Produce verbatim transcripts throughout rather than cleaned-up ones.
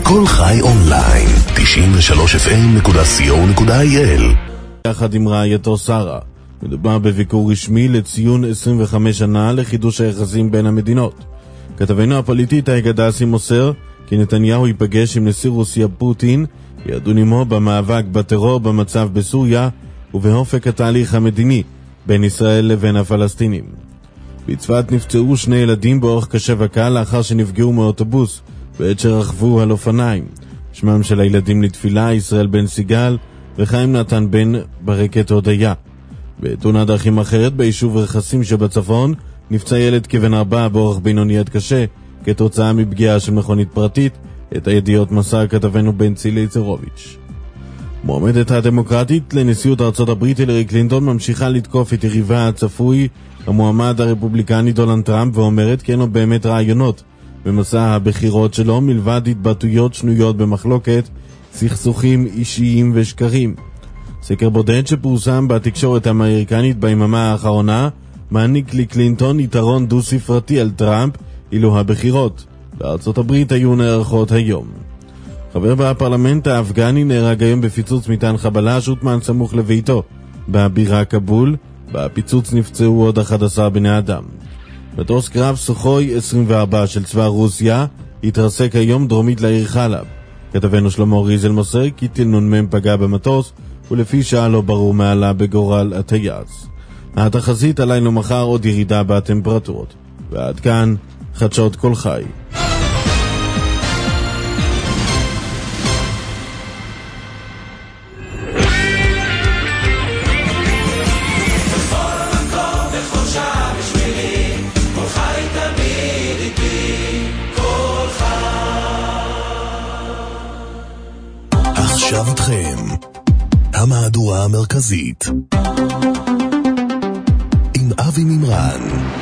כל חי אונליין, תשעים ושלוש אף אם נקודה סי או נקודה איי אל. יחד עם רעייתו שרה, מדובר בביקור רשמי לציון עשרים וחמש שנה לחידוש היחסים בין המדינות. כתבנו הפוליטית האגדסי מוסר כי נתניהו ייפגש עם נשיא רוסיה פוטין, ידון עמו במאבק בטרור במצב בסוריה ובאופק התהליך המדיני בין ישראל לבין הפלסטינים. בצפת נפצעו שני ילדים באורח קשה וקל לאחר שנפגעו מאוטובוס בעת שרכבו על אופניים. שמם של הילדים לתפילה ישראל בן סיגל וחיים נתן בן ברקת הודיה. בתאונת דרכים אחרת ביישוב רכסים שבצפון נפצע ילד כבן ארבע באורח בינוני עד קשה כתוצאה מפגיעה של מכונית פרטית. את הידיעות מסר כתבנו בן צילי צרוביץ'. מועמדת הדמוקרטית לנשיאות ארצות הברית הילרי קלינטון ממשיכה לתקוף את יריבה הצפוי המועמד הרפובליקני דונלד טראמפ ואומרת כי אין לו באמת רעיונות במסע הבחירות שלו מלבד התבטאויות שנויות במחלוקת, סכסוכים אישיים ושקרים. סקר בודד שפורסם בתקשורת האמריקנית ביממה האחרונה מעניק לקלינטון יתרון דו ספרתי על טראמפ אילו הבחירות בארצות הברית היו נערכות היום. חבר בפרלמנט האפגני נהרג היום בפיצוץ מטען חבלה שהוטמן סמוך לביתו בבירה קבול. בפיצוץ נפצעו עוד אחד עשר בני אדם. מטוס קרב סוחוי עשרים וארבע של צבא רוסיה התרסק היום דרומית לעיר חלב. כתבנו שלמה ריזל מוסר כי טיל נ"מ פגע במטוס ולפי שעה לא ברור מעלה בגורל הטייס. התחזית עלינו מחר עוד ירידה בטמפרטורות. ועד כאן חדשות כל חי. עכשיו איתכם המהדורה המרכזית עם אבי מימרן.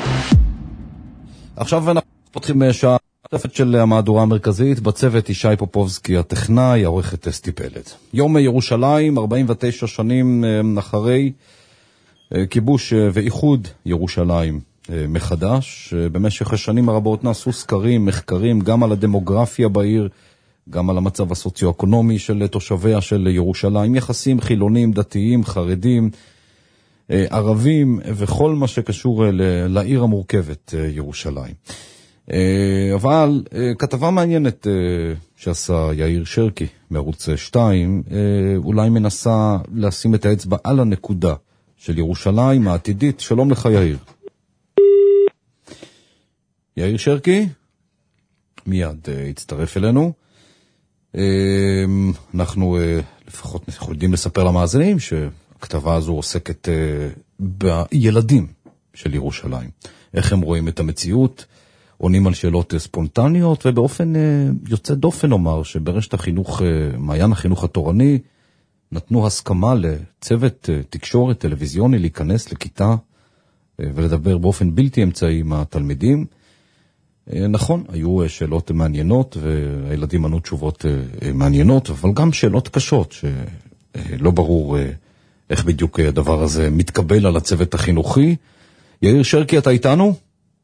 עכשיו אנחנו פותחים שעה נוספת של המהדורה המרכזית. בצוות ישי פופובסקי הטכנאי, העורכת אסתי פלד. יום ירושלים, ארבעים ותשע שנים אחרי כיבוש ואיחוד ירושלים מחדש. במשך השנים הרבות נעשו סקרים, מחקרים גם על הדמוגרפיה בעיר, גם על המצב הסוציו-אקונומי של תושביה של ירושלים, יחסים חילונים, דתיים, חרדים, ערבים וכל מה שקשור לעיר המורכבת ירושלים. אבל כתבה מעניינת שעשה יאיר שרקי מערוץ שתיים, אולי מנסה לשים את האצבע על הנקודה של ירושלים העתידית. שלום לך יאיר. יאיר שרקי מיד הצטרף אלינו. אנחנו לפחות יודעים לספר למאזינים שהכתבה הזו עוסקת בילדים של ירושלים. איך הם רואים את המציאות, עונים על שאלות ספונטניות, ובאופן יוצא דופן אומר שברשת החינוך, מעיין החינוך התורני, נתנו הסכמה לצוות תקשורת טלוויזיוני להיכנס לכיתה ולדבר באופן בלתי אמצעי עם התלמידים. נכון, היו שאלות מעניינות והילדים ענו תשובות מעניינות, אבל גם שאלות קשות שלא ברור איך בדיוק הדבר הזה מתקבל על הצוות החינוכי. יאיר שרקי, אתה איתנו?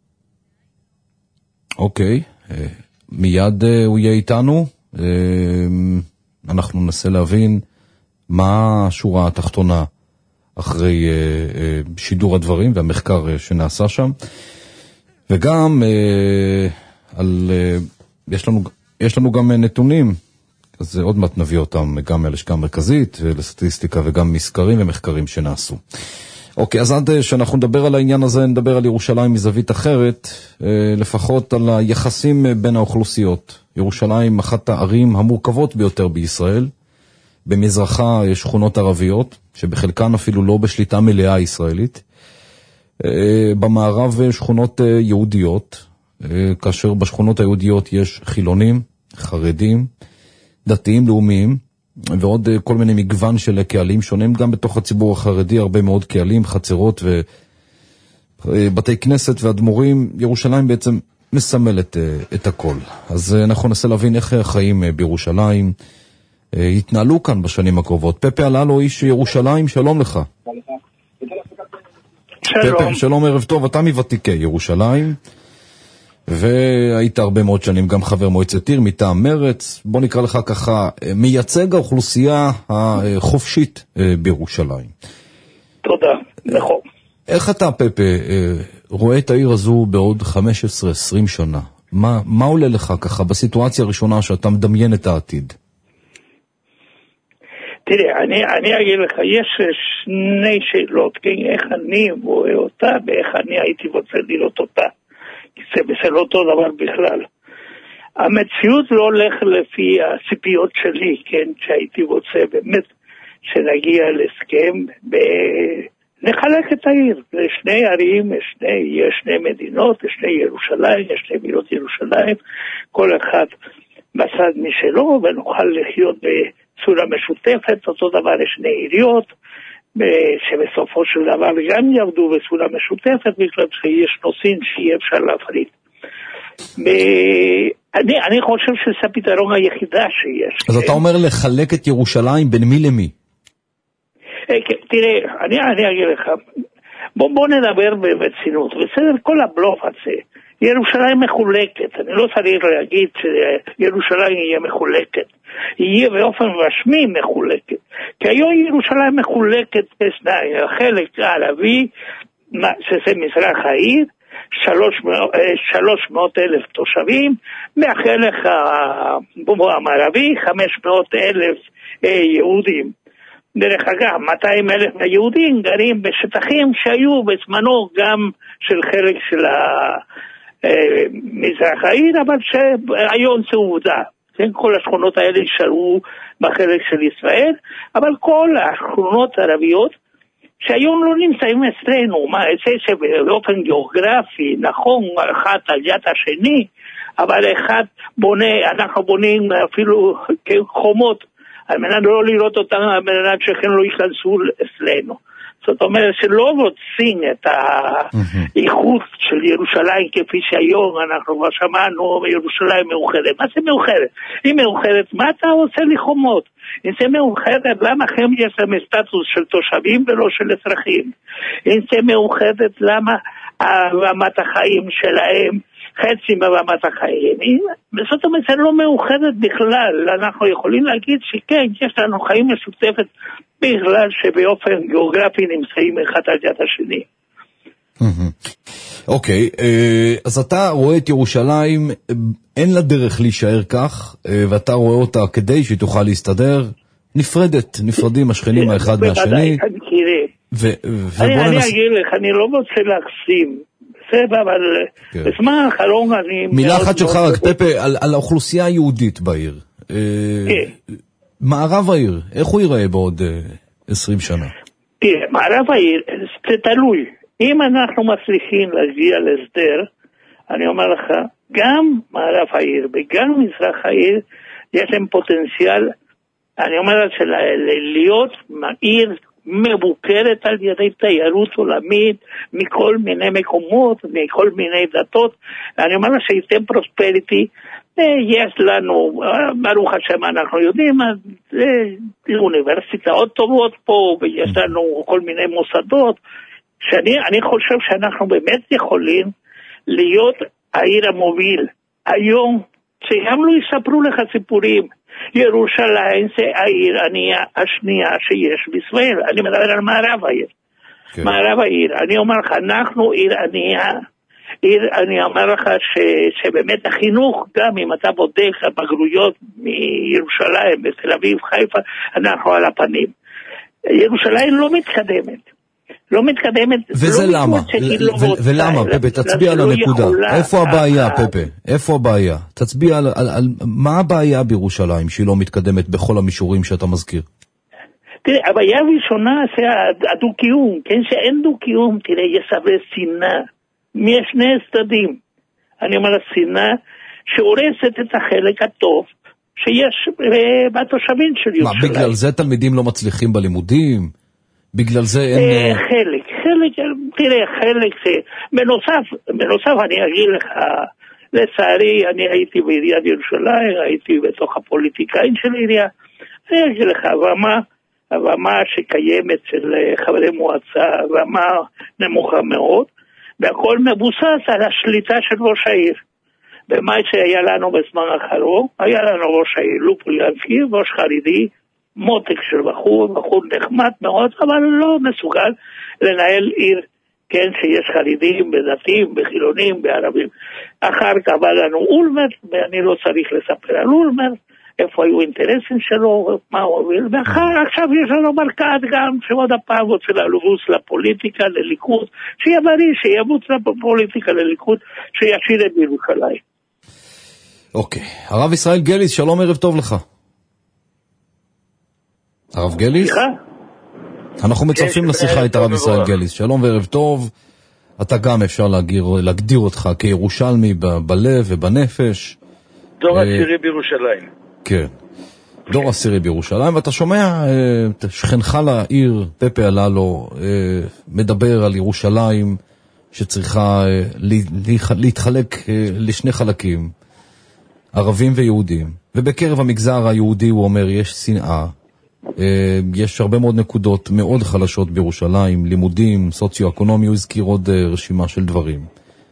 אוקיי, מיד הוא יהיה איתנו. אנחנו ננסה להבין מה השורה התחתונה אחרי שידור הדברים והמחקר שנעשה שם. וגם אה, על, אה, יש לנו, יש לנו גם נתונים, אז עוד מעט נביא אותם גם מהלשכה המרכזית לסטטיסטיקה וגם מסקרים ומחקרים שנעשו. אוקיי, אז עד שאנחנו נדבר על העניין הזה, נדבר על ירושלים מזווית אחרת, אה, לפחות על היחסים בין האוכלוסיות. ירושלים אחת הערים המורכבות ביותר בישראל, במזרחה יש שכונות ערביות, שבחלקן אפילו לא בשליטה מלאה ישראלית, במערב שכונות יהודיות, כאשר בשכונות היהודיות יש חילונים, חרדים, דתיים לאומיים, ועוד כל מיני מגוון של קהלים שונים. גם בתוך הציבור החרדי הרבה מאוד קהלים, חצרות ובתי כנסת ואדמו"רים. ירושלים בעצם מסמלת את הכל. אז אנחנו ננסה להבין איך החיים בירושלים יתנהלו כאן בשנים הקרובות. פפה הללו, איש ירושלים, שלום לך. שלום. פפה, שלום, ערב טוב, אתה מוותיקי ירושלים. והיית הרבה מאוד שנים גם חבר מועצת עיר מטעם מרץ. בוא נקרא לך ככה, מייצג האוכלוסייה החופשית בירושלים. תודה, נכון. איך אתה, פפה, רואה את העיר הזו בעוד חמש עשרה עשרים שנה? מה, מה עולה לך ככה בסיטואציה הראשונה שאתה מדמיין את העתיד? תראה, אני, אני אגיד לך, יש שני שאלות, כן, איך אני רואה אותה ואיך אני הייתי רוצה לראות אותה. זה בסדר אותו דבר בכלל. המציאות לא הולך לפי הציפיות שלי, כן, שהייתי רוצה באמת שנגיע להסכם ונחלק את העיר. יש שני ערים, יש שני, יש שני מדינות, יש שני ירושלים, יש שני מילות ירושלים, כל אחד בצד משלו, ונוכל לחיות בצורה משותפת. אותו דבר יש שני עיריות, שבסופו של דבר גם יעבדו בצורה משותפת, בגלל שיש נושאים שיהיה אפשר להפריד. אני, אני חושב שזה הפתרון היחידה שיש. אז אתה אומר לחלק את ירושלים בין מי למי? תראה, אני, אני אגיד לך, בוא, בוא נדבר ברצינות, בסדר, כל הבלוף הזה, ירושלים מחולקת, אני לא צריך להגיד שירושלים יהיה מחולקת, יהיה באופן רשמי מחולקת, כי היום ירושלים מחולקת בשניים, החלק הערבי, שזה מזרח העיר, שלוש מאות אלף תושבים, מהחלק המערבי, חמש מאות אלף יהודים. דרך אגב, מאתיים אלף יהודים גרים בשטחים שהיו בזמנו גם של חלק של מזרח העיר, אבל שהיום זה עובדה. כל השכונות האלה נשארו בחלק של ישראל, אבל כל השכונות הערביות שהיום לא נמצאים אצלנו, מה, זה שבאופן גיאוגרפי, נכון, אחת על יד השני, אבל אחד בונה, אנחנו בונים אפילו חומות, על מנת לא לראות אותם, על מנת שכן לא ייכנסו אצלנו. זאת אומרת שלא רוצים את האיכות של ירושלים כפי שהיום אנחנו כבר שמענו, ירושלים מאוחדת. מה זה מאוחדת? היא מאוחדת, מה אתה עושה לחומות? אם זה מאוחדת, למה לכם יש להם סטטוס של תושבים ולא של אזרחים? אם זה מאוחדת, למה רמת החיים שלהם חצי מרמת החיים? זאת אומרת, זה לא מאוחדת בכלל. אנחנו יכולים להגיד שכן, יש לנו חיים משותפת בגלל שבאופן גיאוגרפי נמצאים אחד על יד השני. אוקיי, אז אתה רואה את ירושלים, אין לה דרך להישאר כך, ואתה רואה אותה כדי שהיא תוכל להסתדר, נפרדת, נפרדים השכנים האחד מהשני. אני אגיד לך, אני לא רוצה להקסים, אבל בזמן האחרון אני... מילה אחת שלך רק, פפה, על האוכלוסייה היהודית בעיר. מערב העיר, איך הוא ייראה בעוד עשרים שנה? תראה, מערב העיר, זה תלוי. אם אנחנו מצליחים להגיע להסדר, אני אומר לך, גם מערב העיר וגם מזרח העיר, יש להם פוטנציאל, אני אומר לך, להיות עיר מבוקרת על ידי תיירות עולמית, מכל מיני מקומות, מכל מיני דתות. אני אומר לך שייתן פרוספריטי, יש לנו, ברוך השם אנחנו יודעים, אוניברסיטאות טובות פה, ויש לנו כל מיני מוסדות, שאני אני חושב שאנחנו באמת יכולים להיות העיר המוביל. היום, שגם לא יספרו לך סיפורים, ירושלים זה העיר השנייה שיש בישראל. אני מדבר על מערב העיר. Okay. מערב העיר, אני אומר לך, אנחנו עיר ענייה, עיר, אני אומר לך ש, שבאמת החינוך, גם אם אתה בודק הבגרויות מירושלים, בתל אביב, חיפה, אנחנו על הפנים. ירושלים לא מתקדמת. לא מתקדמת. וזה לא למה? ולמה, פפה, תצביע על הנקודה. איפה הבעיה, פפה? איפה הבעיה? תצביע על, על, על מה הבעיה בירושלים שהיא לא מתקדמת בכל המישורים שאתה מזכיר? תראה, הבעיה הראשונה זה הדו-קיום, כן, שאין דו-קיום, תראה, יש הרבה שנאה, משני צדדים. אני אומר, השנאה שהורסת את החלק הטוב שיש בתושבים של ירושלים. מה, בגלל זה תלמידים לא מצליחים בלימודים? בגלל זה אין... חלק, חלק, תראה, חלק זה... בנוסף, בנוסף אני אגיד לך, לצערי, אני הייתי בעיריית ירושלים, הייתי בתוך הפוליטיקאים של העירייה, אני אגיד לך, הרמה, הרמה שקיימת של חברי מועצה, רמה נמוכה מאוד, והכל מבוסס על השליטה של ראש העיר. במה שהיה לנו בזמן האחרון, היה לנו ראש העיר לופוליאנסקי, ראש חרדי, מותק של בחור, בחור נחמד מאוד, אבל לא מסוגל לנהל עיר, כן, שיש חרדים, בדתיים, בחילונים, בערבים. אחר כך בא לנו אולמרט, ואני לא צריך לספר על אולמרט, איפה היו אינטרסים שלו, מה הוא הוביל, ואחר עכשיו יש לנו ברקת גם, שעוד הפעם רוצה לבוץ לפוליטיקה, לליכוד, שיהיה בריא, שיבוץ לפוליטיקה, לליכוד, שישאיר את ירושלים. אוקיי, הרב ישראל גליס, שלום, ערב טוב לך. הרב גליס? סליחה? אנחנו מצרפים לשיחה את הרב ישראל גליס. שלום וערב טוב. אתה גם אפשר להגדיר, להגדיר אותך כירושלמי ב- בלב ובנפש. דור עשירי בירושלים. כן. דור עשירי בירושלים, ואתה שומע את שכנך לעיר, פפה אללו, מדבר על ירושלים שצריכה להתחלק לשני חלקים, ערבים ויהודים. ובקרב המגזר היהודי הוא אומר יש שנאה, יש הרבה מאוד נקודות מאוד חלשות בירושלים, לימודים, סוציו-אקונומי, הוא הזכיר עוד רשימה של דברים.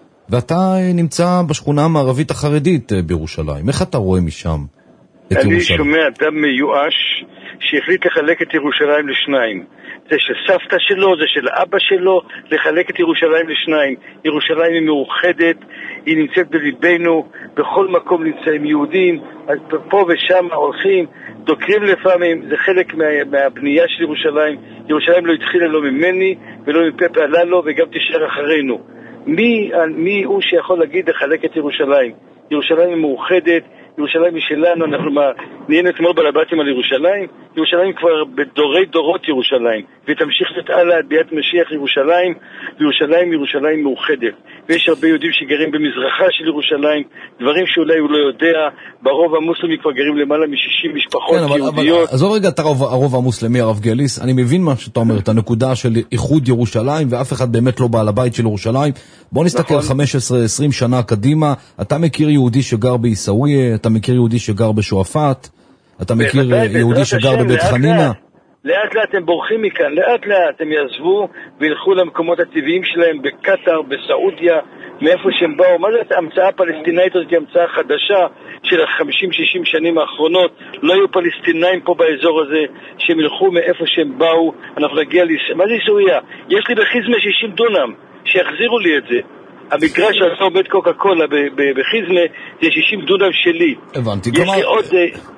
ואתה נמצא בשכונה המערבית החרדית בירושלים. איך אתה רואה משם את אני ירושלים? שומע אדם מיואש שהחליט לחלק את ירושלים לשניים. זה של סבתא שלו, זה של אבא שלו, לחלק את ירושלים לשניים. ירושלים היא מאוחדת, היא נמצאת בליבנו, בכל מקום נמצאים יהודים, פה ושם הולכים, דוקרים לפעמים, זה חלק מה, מהבנייה של ירושלים. ירושלים לא התחילה לא ממני ולא מפפה אללו וגם תישאר אחרינו. מי, מי הוא שיכול להגיד לחלק את ירושלים? ירושלים היא מאוחדת, ירושלים היא שלנו, אנחנו מה, נהיינו אתמול בלבטים על ירושלים, ירושלים כבר בדורי דורות ירושלים, ותמשיך להיות הלאה עד ביאת משיח ירושלים, וירושלים ירושלים מאוחדת. ויש הרבה יהודים שגרים במזרחה של ירושלים, דברים שאולי הוא לא יודע, ברוב המוסלמי כבר גרים למעלה מ-שישים משפחות כן, אבל, יהודיות. אבל, אז רגע את הרוב, הרוב המוסלמי, הרב גליס, אני מבין מה שאתה אומר, את הנקודה של איחוד ירושלים, ואף אחד באמת לא בעל הבית של ירושלים. בוא נסתכל נכון. חמש עשרה עשרים שנה קדימה, אתה מכיר יהודי שגר ביסאוויה, אתה מכיר יהודי שגר בשועפאט, אתה מכיר יהודי שגר בבית חנינה. לאט לאט הם בורחים מכאן, לאט לאט הם יעזבו וילכו למקומות הטבעיים שלהם בקטר, בסעודיה, מאיפה שהם באו. מה זה המצאה הפלסטינאית הזאת? היא המצאה חדשה של ה-חמישים שישים שנים האחרונות. לא היו פלסטינאים פה באזור הזה, שהם ילכו מאיפה שהם באו. אנחנו נגיע לישראל. מה זה סוריה? יש לי בחיזמה שישים דונם, שיחזירו לי את זה. המגרש שעשה עובד קוקה קולה בחיזמה זה שישים דונם שלי. הבנתי. יש לי עוד...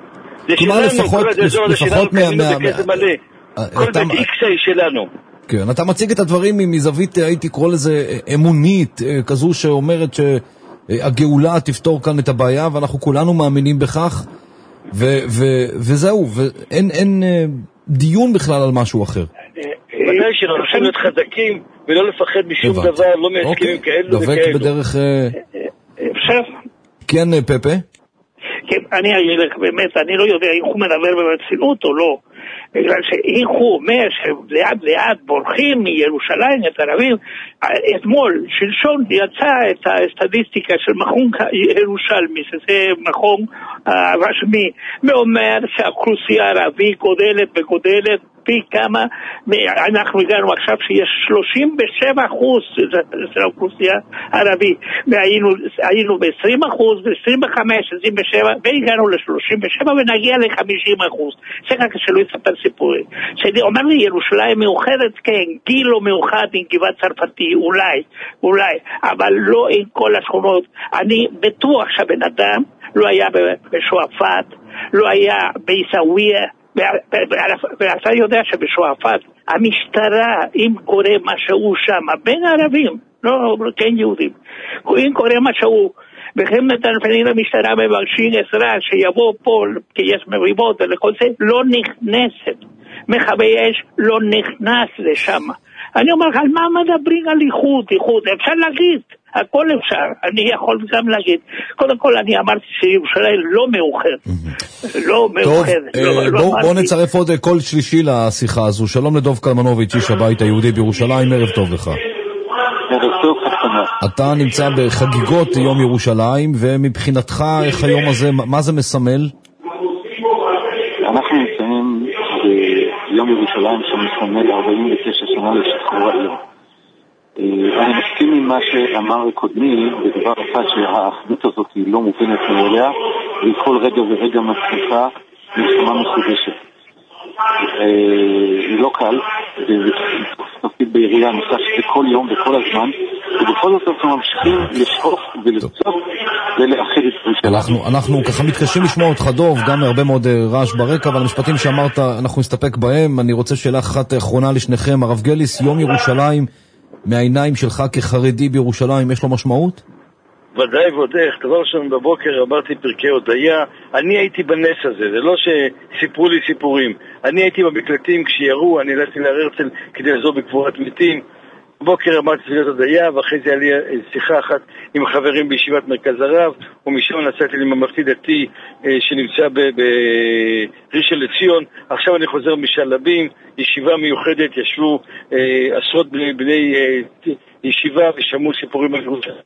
זה שלנו, לפחות, כל האזור הזה שלנו, מה, קנינו מה, בכסף מה, מלא. כל אתה, בית איקסאי שלנו. כן, אתה מציג את הדברים מזווית, הייתי קורא לזה אמונית, כזו שאומרת שהגאולה תפתור כאן את הבעיה, ואנחנו כולנו מאמינים בכך, ו, ו, וזהו, ואין אין דיון בכלל על משהו אחר. ודאי שלא, אנחנו להיות חזקים, ולא לפחד משום דבר, לא מהסכמים כאלו וכאלו. דבק בדרך... אפשר? כן, פפה? כן, אני אגיד לך באמת, אני לא יודע אם הוא מדבר ברצינות או לא, בגלל שאם הוא אומר שלאט לאט בורחים מירושלים את ערבים, אתמול, שלשון יצא את הסטטיסטיקה של מכון ירושלמי, שזה מכון רשמי, ואומר שהאוכלוסייה הערבית גודלת וגודלת פי כמה, אנחנו הגענו עכשיו שיש שלושים ושבע אחוז של האוכלוסייה הערבית, והיינו ב-עשרים אחוז, ב-עשרים וחמש, עשרים ושבע, והגענו ל-שלושים ושבע ונגיע ל-חמישים אחוז. זה רק שלא יספר סיפורים. שאני אומר לי, ירושלים מאוחדת, כן, גיל לא מאוחד עם גבעת צרפתי, אולי, אולי, אבל לא עם כל השכונות. אני בטוח שהבן אדם לא היה בשועפאט, לא היה בעיסאוויה, ואתה יודע שבשועפאט המשטרה, אם קורה משהו שם בין הערבים, לא כן יהודים, אם קורה משהו והם נטלפנים למשטרה מבקשים עזרה שיבוא פה כי יש מריבות ולכל זה, לא נכנסת, מכבי אש לא נכנס לשם. אני אומר, על מה מדברים על איחוד? איחוד, אפשר להגיד, הכל אפשר, אני יכול גם להגיד. קודם כל אני אמרתי שירושלים לא מאוחדת, לא מאוחדת. בואו נצרף עוד קול שלישי לשיחה הזו. שלום לדוב קלמנוביץ', איש הבית היהודי בירושלים, ערב טוב לך. אתה נמצא בחגיגות יום ירושלים, ומבחינתך איך היום הזה, מה זה מסמל? אנחנו נמצאים ביום ירושלים שמסמל ארבעים ותשע שנה לשחרור העיר. אני מסכים עם מה שאמר קודמי, בדבר אחד שהאחדות הזאת היא לא מובנת מאליה, והיא כל רגע ורגע מצליחה מלחמה מחודשת. היא לא קל, ותפקיד בעירייה נוסף שזה כל יום וכל הזמן, ובכל זאת אנחנו ממשיכים לשאוף ולצוף ולאחד את ירושלים. אנחנו, אנחנו ככה מתקשים לשמוע אותך דוב, גם הרבה מאוד רעש ברקע, אבל המשפטים שאמרת אנחנו נסתפק בהם. אני רוצה שאלה אחת אחרונה לשניכם. הרב גליס, יום ירושלים מהעיניים שלך כחרדי בירושלים יש לו משמעות? ודאי ועוד איך. דבר ראשון בבוקר אמרתי פרקי הודיה. אני הייתי בנס הזה, זה לא שסיפרו לי סיפורים. אני הייתי במקלטים כשירו, אני הלכתי להר הרצל כדי לעזור בקבורת מתים. בבוקר אמרתי תפילת הודיה, ואחרי זה היה לי שיחה אחת עם חברים בישיבת מרכז הרב, ומשם נסעתי לממלכתי דתי שנמצא בראשון לציון. עכשיו אני חוזר משלבים, ישיבה מיוחדת, ישבו עשרות בני, בני ישיבה ושמעו סיפורים על ירושלים.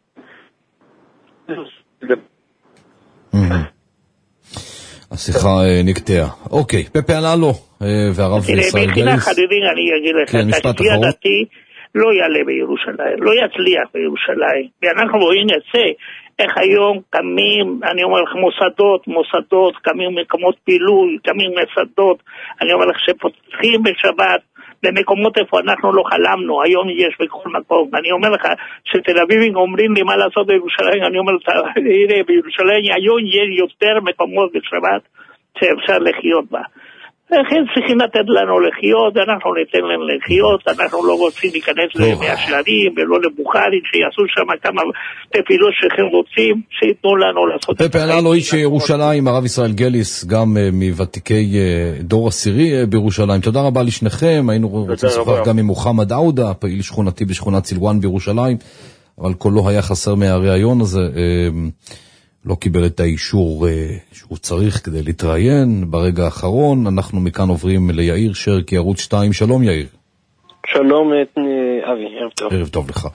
השיחה נקטעה. אוקיי, פפה אללו והרב ישראל גליס. מבחינה חרדית אני אגיד לך, הכפייה הדתי לא יעלה בירושלים, לא יצליח בירושלים. ואנחנו רואים את זה, איך היום קמים, אני אומר לך, מוסדות, מוסדות, קמים מקומות פילוי, קמים מסעדות, אני אומר לך שפותחים בשבת, במקומות איפה אנחנו לא חלמנו, היום יש בכל מקום. אני אומר לך שתל אביבים אומרים לי מה לעשות בירושלים, אני אומר לך, בירושלים היום יש יותר מקומות בשבת שאפשר לחיות בה. לכן צריכים לתת לנו לחיות, אנחנו ניתן להם לחיות, אנחנו לא רוצים להיכנס למאה שערים ולא לבוכרי, שיעשו שם כמה תפילות שהם רוצים, שיתנו לנו לעשות. פפה אללו איש ירושלים, הרב ישראל גליס, גם מוותיקי דור עשירי בירושלים. תודה רבה לשניכם, היינו רוצים לשוחח גם עם מוחמד עודה, פעיל שכונתי בשכונת סילואן בירושלים, אבל קולו היה חסר מהראיון הזה, לא קיבל את האישור שהוא צריך כדי להתראיין ברגע האחרון. אנחנו מכאן עוברים ליאיר שרקי, ערוץ שתיים. שלום יאיר. שלום אבי, ערב טוב. ערב טוב לך.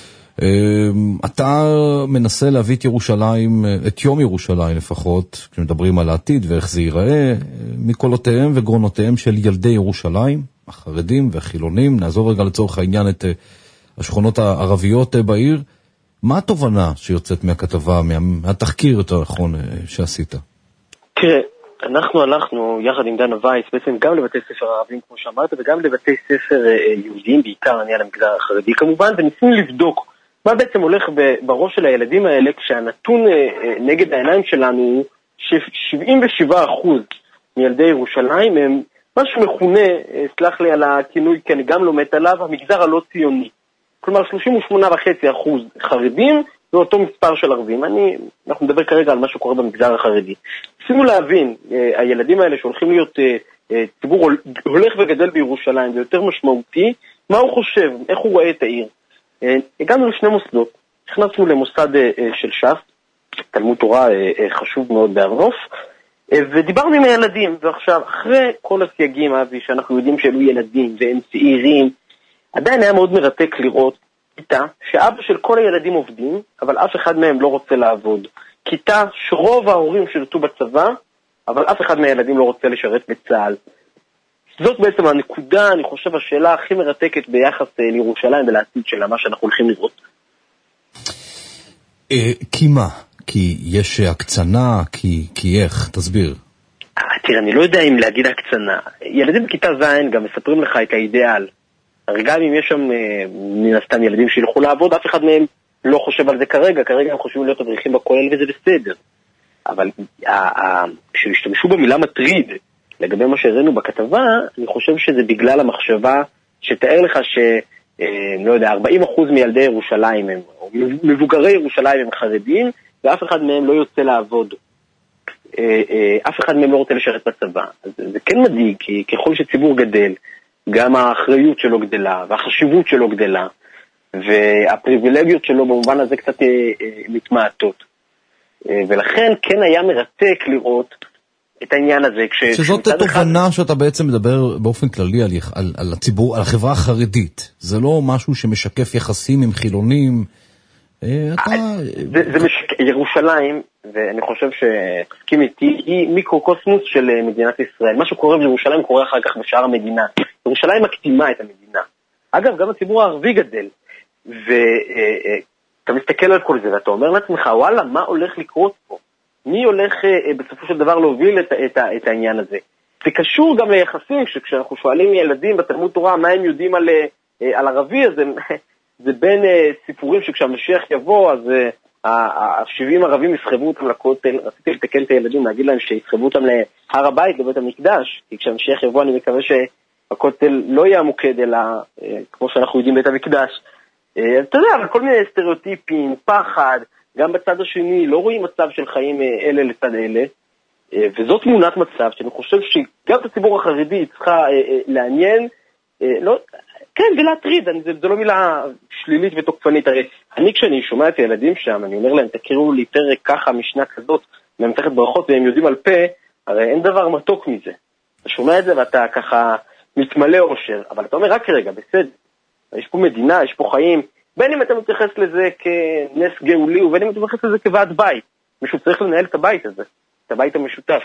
אתה מנסה להביא את ירושלים, את יום ירושלים לפחות, כשמדברים על העתיד ואיך זה ייראה, מקולותיהם וגרונותיהם של ילדי ירושלים, החרדים והחילונים. נעזור רגע לצורך העניין את השכונות הערביות בעיר. מה התובנה שיוצאת מהכתבה, מהתחקיר יותר נכון שעשית? תראה, אנחנו הלכנו יחד עם דנה וייס בעצם גם לבתי ספר ערבים כמו שאמרת, וגם לבתי ספר יהודיים, בעיקר אני על המגזר החרדי כמובן, וניסינו לבדוק מה בעצם הולך בראש של הילדים האלה, כשהנתון נגד העיניים שלנו הוא ש-שבעים ושבעה אחוז מילדי ירושלים הם מה שמכונה, סלח לי על הכינוי כי אני גם לא מת עליו, המגזר הלא ציוני. כלומר שלושים ושמונה נקודה חמש אחוז חרדים ואותו מספר של ערבים. אני, אנחנו נדבר כרגע על מה שקורה במגזר החרדי. שימו להבין, הילדים האלה שהולכים להיות ציבור הולך וגדל בירושלים, זה יותר משמעותי, מה הוא חושב, איך הוא רואה את העיר. הגענו לשני מוסדות, נכנסנו למוסד של ש"ס, תלמוד תורה חשוב מאוד בהר נוף, ודיברנו עם הילדים, ועכשיו אחרי כל הסייגים אבי שאנחנו יודעים שאלו ילדים והם צעירים, עדיין היה מאוד מרתק לראות כיתה שאבא של כל הילדים עובדים, אבל אף אחד מהם לא רוצה לעבוד. כיתה שרוב ההורים שירתו בצבא, אבל אף אחד מהילדים לא רוצה לשרת בצה"ל. זאת בעצם הנקודה, אני חושב, השאלה הכי מרתקת ביחס לירושלים ולעתיד שלה, מה שאנחנו הולכים לראות. כי מה? כי יש הקצנה? כי איך? תסביר. תראה, אני לא יודע אם להגיד הקצנה. ילדים בכיתה זין גם מספרים לך את האידאל. הרי גם אם יש שם מן הסתם ילדים שילכו לעבוד, אף אחד מהם לא חושב על זה כרגע, כרגע הם חושבים להיות מדריכים בכולל וזה בסדר. אבל כשהשתמשו במילה מטריד לגבי מה שהראינו בכתבה, אני חושב שזה בגלל המחשבה שתאר לך ש, לא יודע, ארבעים אחוז מילדי ירושלים הם, או מבוגרי ירושלים הם חרדים, ואף אחד מהם לא יוצא לעבוד. אף אחד מהם לא רוצה לשרת בצבא. אז זה כן מדאיג, כי ככל שציבור גדל, גם האחריות שלו גדלה, והחשיבות שלו גדלה, והפריבילגיות שלו במובן הזה קצת מתמעטות. ולכן כן היה מרתק לראות את העניין הזה. שזאת תובנה שאתה בעצם מדבר באופן כללי על, על, על הציבור, על החברה החרדית. זה לא משהו שמשקף יחסים עם חילונים. אתה... זה, זה משק... ירושלים, ואני חושב שתסכים איתי, היא מיקרוקוסמוס של מדינת ישראל. מה שקורה בירושלים קורה אחר כך בשאר המדינה. ירושלים מקדימה את המדינה. אגב, גם הציבור הערבי גדל. ואתה מסתכל על כל זה, ואתה אומר לעצמך, וואלה, מה הולך לקרות פה? מי הולך בסופו של דבר להוביל את, את, את העניין הזה? זה קשור גם ליחסים, כשאנחנו שואלים ילדים בתלמוד תורה מה הם יודעים על, על ערבי, אז זה, זה בין סיפורים שכשהמשיח יבוא, אז ה-שבעים ערבים יסחבו אותם לכותל. רציתי לתקן את הילדים, להגיד להם שיסחבו אותם להר הבית, לבית המקדש, כי כשהמשיח יבוא אני מקווה שהכותל לא יהיה המוקד, אלא כמו שאנחנו יודעים בית המקדש. אתה יודע, אבל כל מיני סטריאוטיפים, פחד, גם בצד השני לא רואים מצב של חיים אלה לצד אלה, וזאת תמונת מצב שאני חושב שגם את הציבור החרדי צריכה לעניין, לא, כן, ולהטריד, זה, זה לא מילה שלילית ותוקפנית. הרי אני כשאני שומע את הילדים שם, אני אומר להם, תכירו לי פרק ככה משנה כזאת, ממתחת ברכות, והם יודעים על פה, הרי אין דבר מתוק מזה. אתה שומע את זה ואתה ככה מתמלא אושר, אבל אתה אומר רק רגע, בסדר, יש פה מדינה, יש פה חיים, בין אם אתה מתייחס לזה כנס גאולי, ובין אם אתה מתייחס לזה כוועד בית. מישהו צריך לנהל את הבית הזה, את הבית המשותף.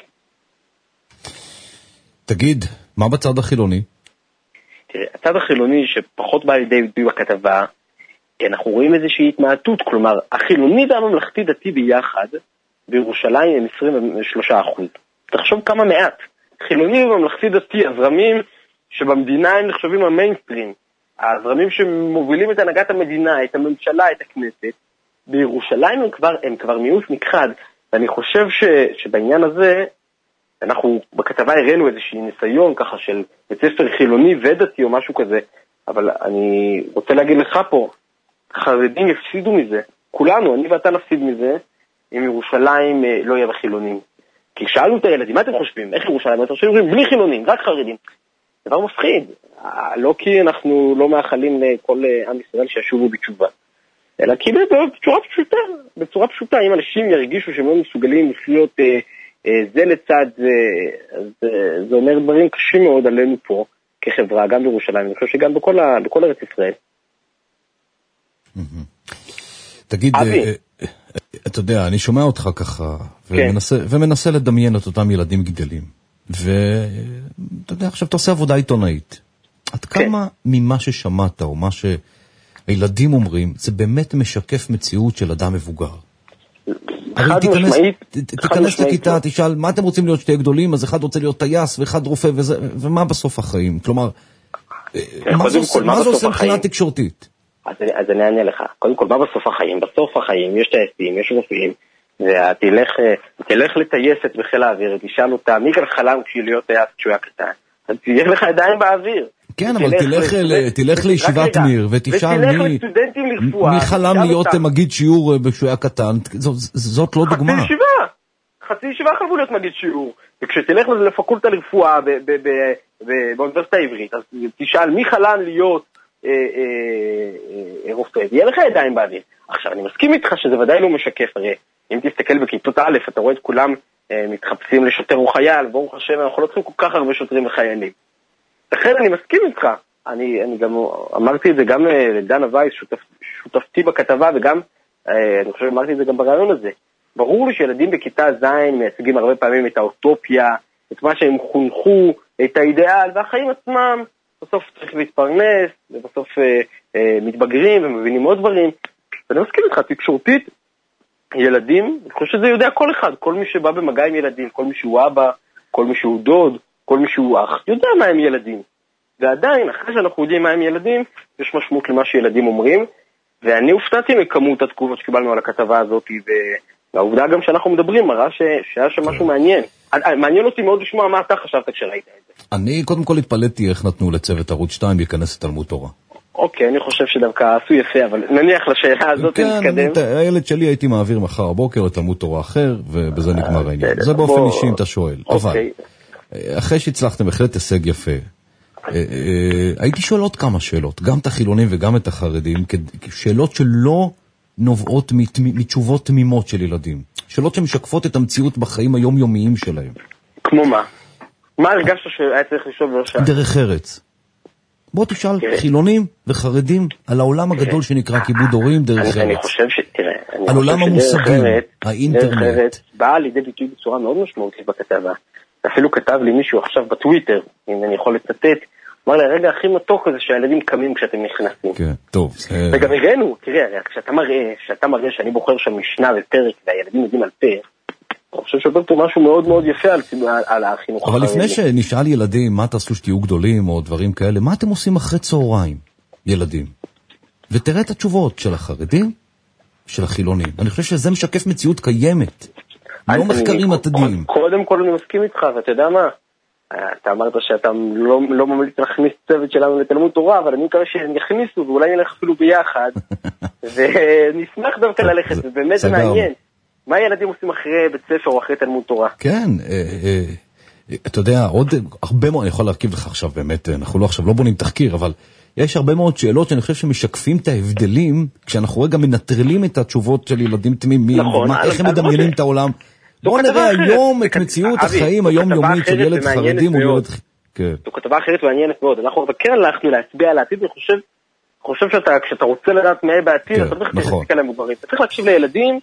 תגיד, מה בצד החילוני? תראה, הצד החילוני שפחות בא לידי ביטוי בכתבה, אנחנו רואים איזושהי התמעטות, כלומר, החילוני והממלכתי דתי ביחד, בירושלים הם עשרים ושלושה אחוז. תחשוב כמה מעט. חילוני וממלכתי דתי, הזרמים שבמדינה הם נחשבים המיינסטרים, הזרמים שמובילים את הנהגת המדינה, את הממשלה, את הכנסת, בירושלים הם כבר, הם כבר מיעוט נכחד, ואני חושב ש, שבעניין הזה, אנחנו בכתבה הראינו איזושהי ניסיון ככה של בית ספר חילוני ודתי או משהו כזה, אבל אני רוצה להגיד לך פה, חרדים יפסידו מזה, כולנו, אני ואתה נפסיד מזה, אם ירושלים לא יהיה בחילונים. כי שאלנו את הילדים, מה אתם חושבים? איך ירושלים? אתם חושבים, בלי חילונים, רק חרדים. דבר מפחיד, לא כי אנחנו לא מאחלים לכל עם ישראל שישובו בתשובה, אלא כי בצורה פשוטה, בצורה פשוטה, אם אנשים ירגישו שהם לא מסוגלים לחיות אה, אה, זה לצד זה, אז אה, זה אומר דברים קשים מאוד עלינו פה כחברה, גם בירושלים, אני חושב שגם בכל, ה, בכל ארץ ישראל. תגיד, אתה יודע, אני שומע אותך ככה, ומנסה, ומנסה לדמיין את אותם ילדים גדלים, ואתה יודע, עכשיו אתה עושה עבודה עיתונאית. עד כמה ממה ששמעת, או מה שהילדים אומרים, זה באמת משקף מציאות של אדם מבוגר? הרי תיכנס לכיתה, תשאל, מה אתם רוצים להיות שתי גדולים? אז אחד רוצה להיות טייס, ואחד רופא, ומה בסוף החיים? כלומר, מה זה עושה מבחינה תקשורתית? אז אני אענה לך. קודם כל, מה בסוף החיים? בסוף החיים יש טייסים, יש רופאים, ותלך לטייסת בחיל האוויר, תשאל אותה, מי כאן חלם כשהיא להיות טייס כשהוא היה קטן? אז תהיה לך ידיים באוויר. כן, אבל תלך לישיבת מיר, ותשאל מי חלם להיות מגיד שיעור כשהוא היה קטן, זאת לא דוגמה. חצי ישיבה, חצי ישיבה חלבו להיות מגיד שיעור, וכשתלך לפקולטה לרפואה באוניברסיטה העברית, אז תשאל מי חלם להיות רופא, יהיה לך ידיים באוויר. עכשיו, אני מסכים איתך שזה ודאי לא משקף, הרי אם תסתכל בכיתות א', אתה רואה את כולם מתחפשים לשוטר או חייל, ברוך השם, אנחנו לא צריכים כל כך הרבה שוטרים וחיילים. לכן אני מסכים איתך, אני, אני גם אמרתי את זה גם לדנה וייס, שותפ, שותפתי בכתבה, וגם, אני חושב, אמרתי את זה גם ברעיון הזה. ברור לי שילדים בכיתה ז' מייצגים הרבה פעמים את האוטופיה, את מה שהם חונכו, את האידאל, והחיים עצמם, בסוף צריך להתפרנס, ובסוף אה, אה, מתבגרים ומבינים עוד דברים. ואני מסכים איתך, תקשורתית, ילדים, אני חושב שזה יודע כל אחד, כל מי שבא במגע עם ילדים, כל מי שהוא אבא, כל מי שהוא דוד, כל מי שהוא אח, יודע מה הם ילדים. ועדיין, אחרי שאנחנו יודעים מה הם ילדים, יש משמעות למה שילדים אומרים, ואני הופתעתי מכמות התגובות שקיבלנו על הכתבה הזאת, והעובדה גם שאנחנו מדברים, מראה שהיה שם משהו מעניין. מעניין אותי מאוד לשמוע מה אתה חשבת כשראית את זה. אני קודם כל התפלאתי איך נתנו לצוות ערוץ שתיים להיכנס לתלמוד תורה. אוקיי, אני חושב שדווקא עשו יפה, אבל נניח לשאלה הזאת נתקדם. כן, הילד שלי הייתי מעביר מחר הבוקר לתלמוד תורה אחר, ובזה נגמר העניין. זה באופן אישי אם אתה שואל. אבל, אחרי שהצלחתם בהחלט הישג יפה, הייתי שואל עוד כמה שאלות, גם את החילונים וגם את החרדים, שאלות שלא נובעות מתשובות תמימות של ילדים. שאלות שמשקפות את המציאות בחיים היומיומיים שלהם. כמו מה? מה הרגשת שהיה צריך לשאול ולשאל? דרך ארץ. בוא תשאל חילונים וחרדים על העולם הגדול שנקרא כיבוד הורים דרך ארץ. אני חושב ש... תראה, על עולם המושגים, האינטרנט. דרך ארץ באה לידי ביטוי בצורה מאוד משמעותית בכתבה. אפילו כתב לי מישהו עכשיו בטוויטר, אם אני יכול לצטט, אמר לי, הרגע הכי מתוק זה שהילדים קמים כשאתם נכנסים. כן, טוב. וגם הראינו, תראה, כשאתה מראה, כשאתה מראה שאני בוחר שם משנה ופרק, והילדים יודעים על פר, אני חושב שאתה פה משהו מאוד מאוד יפה על, על החינוך. אבל לפני שנשאל ילדים, מה תעשו שתהיו גדולים או דברים כאלה, מה אתם עושים אחרי צהריים, ילדים? ותראה את התשובות של החרדים, של החילונים. אני חושב שזה משקף מציאות קיימת. לא מחקרים עתידיים. קודם כל אני מסכים איתך, ואתה יודע מה? אתה אמרת שאתה לא, לא ממליץ להכניס צוות שלנו לתלמוד תורה, אבל אני מקווה שהם יכניסו, ואולי נלך אפילו ביחד, ונשמח דווקא ללכת, ובאמת זה מעניין. מה ילדים עושים אחרי בית ספר או אחרי תלמוד תורה? כן, אתה יודע, עוד הרבה מאוד, אני יכול להרכיב לך עכשיו באמת, אנחנו לא עכשיו לא בונים תחקיר, אבל יש הרבה מאוד שאלות שאני חושב שמשקפים את ההבדלים, כשאנחנו רגע מנטרלים את התשובות של ילדים תמימים, איך הם מדמיינים את העולם. בואו נראה היום את מציאות החיים היומיומית של ילד חרדים או ילד... זו כתבה אחרת מעניינת מאוד. אנחנו כן הלכנו להצביע על העתיד, אני חושב שאתה רוצה לדעת מה בעתיד, אתה צריך להסתכל על המבוגרים. אתה צריך להקשיב לילדים,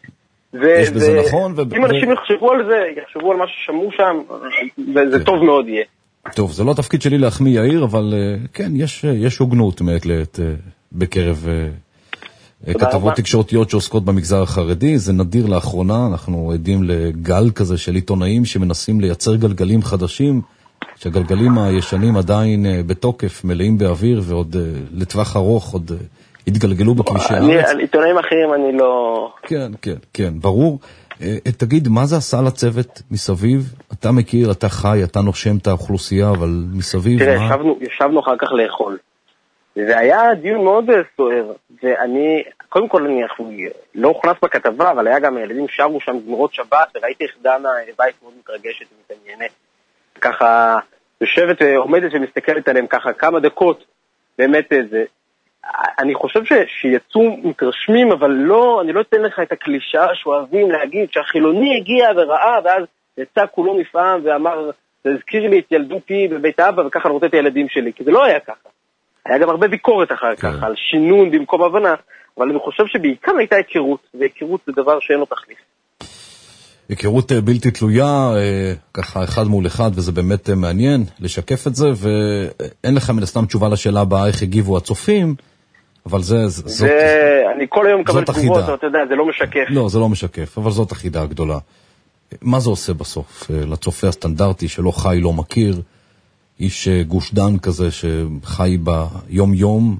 ואם אנשים יחשבו על זה, יחשבו על מה ששמעו שם, זה טוב מאוד יהיה. טוב, זה לא התפקיד שלי להחמיא יאיר, אבל כן, יש הוגנות מעת לעת בקרב... כתבות תקשורתיות שעוסקות במגזר החרדי, זה נדיר לאחרונה, אנחנו עדים לגל כזה של עיתונאים שמנסים לייצר גלגלים חדשים, שהגלגלים הישנים עדיין בתוקף, מלאים באוויר, ועוד לטווח ארוך עוד התגלגלו בכבישי הארץ. על עיתונאים אחרים אני לא... כן, כן, כן, ברור. תגיד, מה זה עשה לצוות מסביב? אתה מכיר, אתה חי, אתה נושם את האוכלוסייה, אבל מסביב... תראה, ישבנו אחר כך לאכול. זה היה דיון מאוד סוער, ואני, קודם כל אני לא הוכנס בכתבה, אבל היה גם ילדים שרו שם זמרות שבת, וראיתי איך דנה בית מאוד מתרגשת ומתעניינת. ככה יושבת ועומדת ומסתכלת עליהם ככה כמה דקות, באמת זה. אני חושב שיצאו מתרשמים, אבל לא, אני לא אתן לך את הקלישה שאוהבים להגיד, שהחילוני הגיע וראה, ואז יצא כולו נפעם ואמר, זה הזכיר לי את ילדותי בבית אבא, וככה אני רוצה את הילדים שלי, כי זה לא היה ככה. היה גם הרבה ביקורת אחר כך, על שינון במקום הבנה, אבל אני חושב שבעיקר הייתה היכרות, והיכרות זה דבר שאין לו תחליף. היכרות בלתי תלויה, ככה אחד מול אחד, וזה באמת מעניין לשקף את זה, ואין לך מן הסתם תשובה לשאלה הבאה איך הגיבו הצופים, אבל זה, זאת, אני כל היום מקבל תגובות, אתה יודע, זה לא משקף. לא, זה לא משקף, אבל זאת החידה הגדולה. מה זה עושה בסוף? לצופה הסטנדרטי שלא חי, לא מכיר, איש גוש דן כזה שחי ביום יום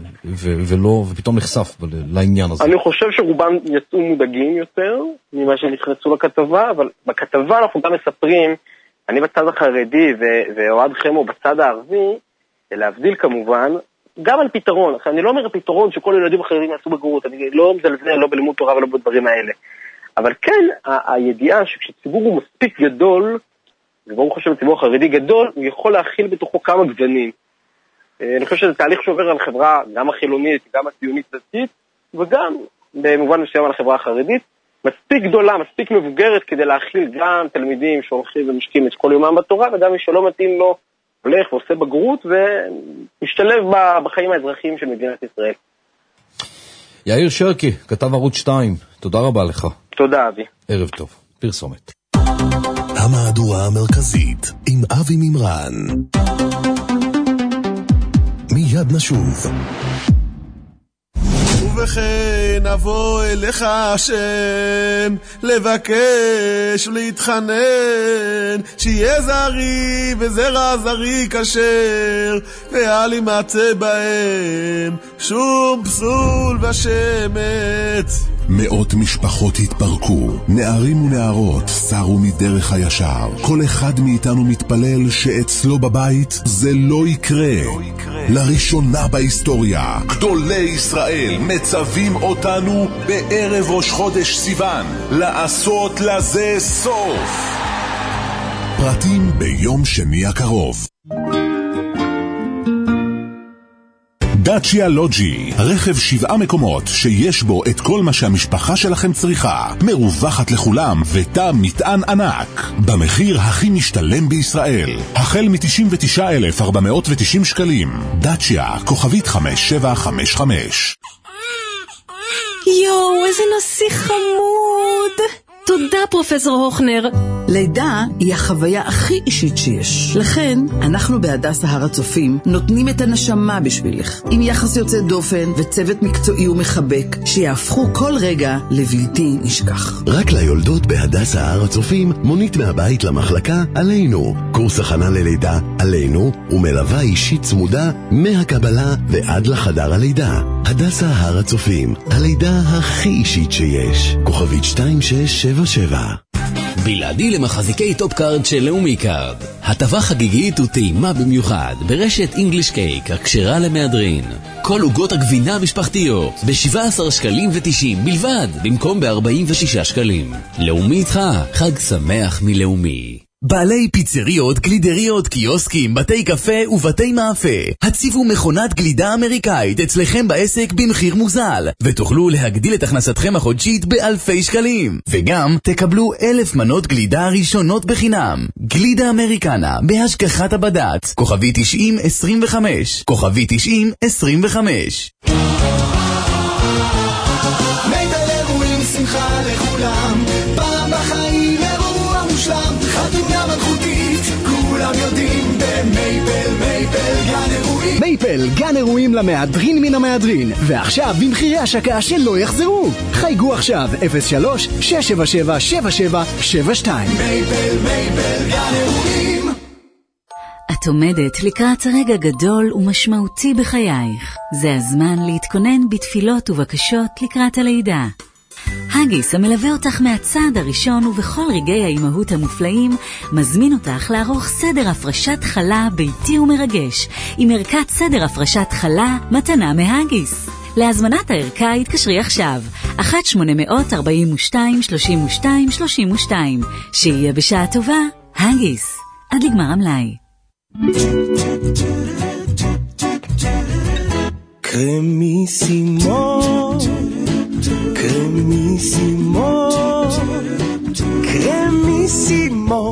ולא, ופתאום נחשף לעניין הזה. אני חושב שרובם יצאו מודאגים יותר ממה שנכנסו לכתבה, אבל בכתבה אנחנו גם מספרים, אני בצד החרדי ואוהד חמו בצד הערבי, להבדיל כמובן, גם על פתרון. אני לא אומר פתרון שכל ילדים אחרים יעשו בגרות, אני לא מזלזל, לא בלימוד תורה ולא בדברים האלה. אבל כן, הידיעה שכשציבור הוא מספיק גדול, וברוך השם הציבור החרדי גדול, הוא יכול להכיל בתוכו כמה גוונים. אני חושב שזה תהליך שעובר על חברה, גם החילונית, גם הציונית דתית, וגם במובן מסוים על החברה החרדית, מספיק גדולה, מספיק מבוגרת, כדי להכיל גם תלמידים שהולכים ומשקיעים את כל יומם בתורה, וגם מי שלא מתאים לו, הולך ועושה בגרות, ומשתלב בחיים האזרחיים של מדינת ישראל. יאיר שרקי, כתב ערוץ שתיים, תודה רבה לך. תודה אבי. ערב טוב. פרסומת. המהדורה המרכזית עם אבי ממרן. מיד נשוב. ובכן אבוא אליך השם, לבקש ולהתחנן, שיהיה זרי וזרע זרי כשר, ואל ימצא בהם שום פסול ושמת. מאות משפחות התפרקו, נערים ונערות סרו מדרך הישר. כל אחד מאיתנו מתפלל שאצלו בבית זה לא יקרה. לא יקרה. לראשונה בהיסטוריה, גדולי ישראל מצווים אותנו בערב ראש חודש סיוון לעשות לזה סוף. פרטים ביום שני הקרוב. דאצ'יה לוג'י, רכב שבעה מקומות שיש בו את כל מה שהמשפחה שלכם צריכה, מרווחת לכולם ותא מטען ענק במחיר הכי משתלם בישראל, החל מ-תשעים ותשעה אלף ארבע מאות ותשעים שקלים. דאצ'יה, כוכבית חמש שבע חמש חמש. יואו, איזה נשיא חמוד. תודה פרופסור הוכנר. לידה היא החוויה הכי אישית שיש. לכן, אנחנו בהדסה הר הצופים נותנים את הנשמה בשבילך, עם יחס יוצא דופן וצוות מקצועי ומחבק, שיהפכו כל רגע לבלתי נשכח. רק ליולדות בהדסה הר הצופים, מונית מהבית למחלקה עלינו. קורס הכנה ללידה עלינו, ומלווה אישית צמודה מהקבלה ועד לחדר הלידה. הדסה הר הצופים, הלידה הכי אישית שיש. כוכבית שתיים שש שבע שבע. בלעדי למחזיקי טופ קארד של לאומי קארד. הטבה חגיגית וטעימה במיוחד ברשת אינגליש קייק הכשרה למהדרין. כל עוגות הגבינה המשפחתיות ב-שבעה עשר שקלים ותשעים בלבד, במקום ב-ארבעים ושישה שקלים. לאומי איתך, חג שמח מלאומי. בעלי פיצריות, גלידריות, קיוסקים, בתי קפה ובתי מאפה. הציבו מכונת גלידה אמריקאית אצלכם בעסק במחיר מוזל, ותוכלו להגדיל את הכנסתכם החודשית באלפי שקלים. וגם תקבלו אלף מנות גלידה ראשונות בחינם. גלידה אמריקנה בהשגחת הבד"ץ, כוכבי תשעים עשרים וחמש, כוכבי תשעים עשרים וחמש. מייפל אירועים, שמחה לכולם, פעם בחיים אירוע מושלם, חתונה מלכותית, כולם יודעים במייפל, מייפל גן אירועים. מייפל גן אירועים למהדרין מן המהדרין, ועכשיו במחירי השקה שלא יחזרו. חייגו עכשיו אפס שלוש שש שבע שבע שבע שבע שבע שתיים. מייפל, מייפל גן אירועים. את עומדת לקראת הרגע גדול ומשמעותי בחייך. זה הזמן להתכונן בתפילות ובקשות לקראת הלידה. הגיס המלווה אותך מהצעד הראשון ובכל רגעי האימהות המופלאים, מזמין אותך לערוך סדר הפרשת חלה ביתי ומרגש, עם ערכת סדר הפרשת חלה מתנה מהגיס. להזמנת הערכה התקשרי עכשיו, אחת שמונה ארבעים ושתיים שלושים ושתיים שלושים ושתיים. שיהיה בשעה טובה, הגיס. עד לגמר המלאי. קרמיסימו, קרמיסימו, קרמיסימו.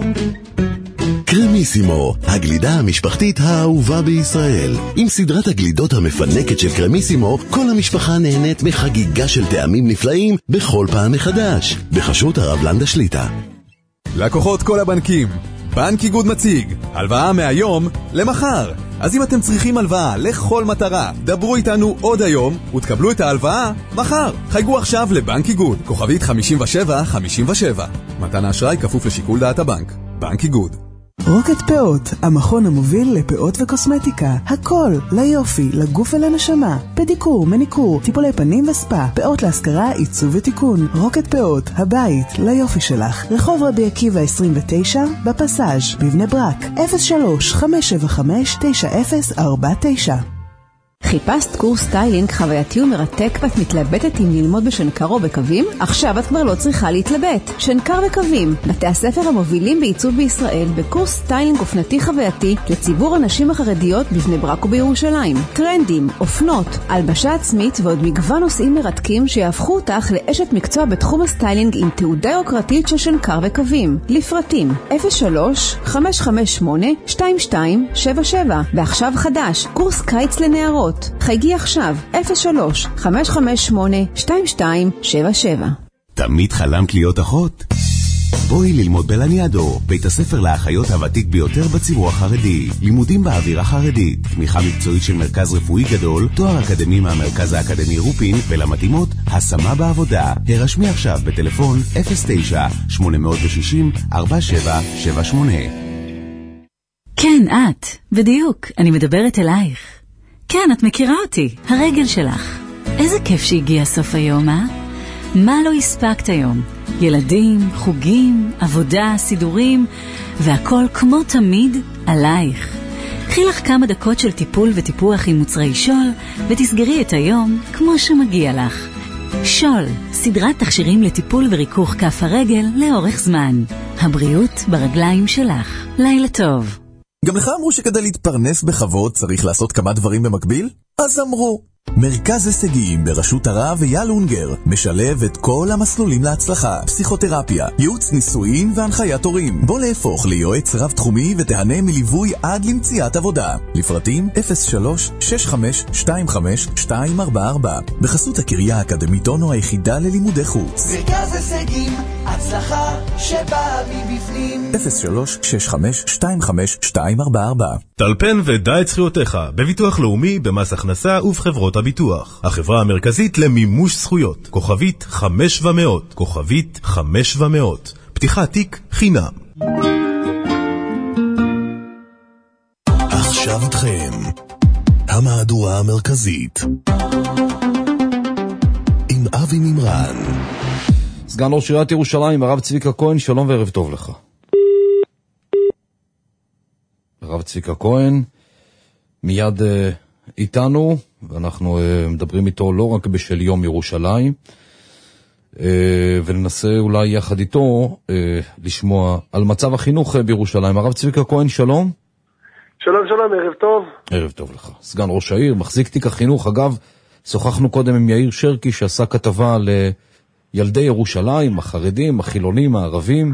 קרמיסימו, הגלידה המשפחתית האהובה בישראל. עם סדרת הגלידות המפנקת של קרמיסימו, כל המשפחה נהנית מחגיגה של טעמים נפלאים בכל פעם מחדש. בחסות הרב לנדה שליטה. לקוחות כל הבנקים, בנק איגוד מציג, הלוואה מהיום למחר. אז אם אתם צריכים הלוואה לכל מטרה, דברו איתנו עוד היום ותקבלו את ההלוואה מחר. חייגו עכשיו לבנק איגוד, כוכבית חמישים ושבע חמישים ושבע. מתן האשראי כפוף לשיקול דעת הבנק. בנק איגוד. רוקט פאות, המכון המוביל לפאות וקוסמטיקה. הכל ליופי, לגוף ולנשמה. פדיקור, מניקור, טיפולי פנים וספה, פאות להשכרה, עיצוב ותיקון. רוקט פאות, הבית ליופי שלך. רחוב רבי עקיבא עשרים ותשע, בפסאז' בבני ברק. אפס שלוש חמש שבע חמש תשע אפס ארבע תשע. חיפשת קורס סטיילינג חווייתי ומרתק ואת מתלבטת אם ללמוד בשנקר או בקווים? עכשיו את כבר לא צריכה להתלבט. שנקר וקווים, בתי הספר המובילים בעיצוב בישראל בקורס סטיילינג אופנתי חווייתי לציבור הנשים החרדיות בבני ברק ובירושלים. טרנדים, אופנות, הלבשה עצמית ועוד מגוון נושאים מרתקים שיהפכו אותך לאשת מקצוע בתחום הסטיילינג עם תעודה יוקרתית של שנקר וקווים. לפרטים אפס שלוש חמש חמש שמונה שתיים שתיים שבע שבע. ועכשיו חדש, קורס קיץ לנערות. חייגי עכשיו אפס שלוש חמש חמש שמונה שתיים שתיים שבע שבע. תמיד חלמת להיות אחות? בואי ללמוד בלניאדו, בית הספר לאחיות הוותיק ביותר בציבור החרדי. לימודים באווירה חרדית, תמיכה מקצועית של מרכז רפואי גדול, תואר אקדמי מהמרכז האקדמי רופין, ולמתאימות השמה בעבודה. הרשמי עכשיו בטלפון אפס תשע שמונה שש שש ארבע שבע שבע שמונה. כן, את. בדיוק, אני מדברת אלייך. כן, את מכירה אותי, הרגל שלך. איזה כיף שהגיע סוף היום, אה? מה לא הספקת היום? ילדים, חוגים, עבודה, סידורים, והכל כמו תמיד עלייך. קחי לך כמה דקות של טיפול וטיפוח עם מוצרי שול, ותסגרי את היום כמו שמגיע לך. שול, סדרת תכשירים לטיפול וריכוך כף הרגל לאורך זמן. הבריאות ברגליים שלך. לילה טוב. גם לך אמרו שכדי להתפרנס בכבוד צריך לעשות כמה דברים במקביל? אז אמרו. מרכז הישגים בראשות הרב אייל אונגר משלב את כל המסלולים להצלחה, פסיכותרפיה, ייעוץ נישואין והנחיית הורים. בוא להפוך ליועץ רב תחומי ותהנה מליווי עד למציאת עבודה. לפרטים אפס שלוש שש חמש שתיים חמש שתיים ארבע ארבע. בחסות הקריה האקדמית אונו היחידה ללימודי חוץ. מרכז הישגים הצלחה שבאה מבפנים. אפס שלוש שש חמש שתיים חמש שתיים ארבע ארבע. טלפן ודע את זכויותיך בביטוח לאומי, במס הכנסה ובחברות הביטוח. החברה המרכזית למימוש זכויות. כוכבית חמש ומאות. כוכבית חמש ומאות. פתיחת תיק חינם. עכשיו איתכם המהדורה המרכזית עם אבי מימרן. סגן ראש עיריית ירושלים, הרב צביקה כהן, שלום וערב טוב לך. הרב צביקה כהן מיד uh, איתנו, ואנחנו uh, מדברים איתו לא רק בשל יום ירושלים, uh, וננסה אולי יחד איתו uh, לשמוע על מצב החינוך uh, בירושלים. הרב צביקה כהן, שלום. שלום שלום, ערב טוב. ערב טוב לך. סגן ראש העיר, מחזיק תיק החינוך. אגב, שוחחנו קודם עם יאיר שרקי שעשה כתבה לילדי ירושלים, החרדים, החילונים, הערבים.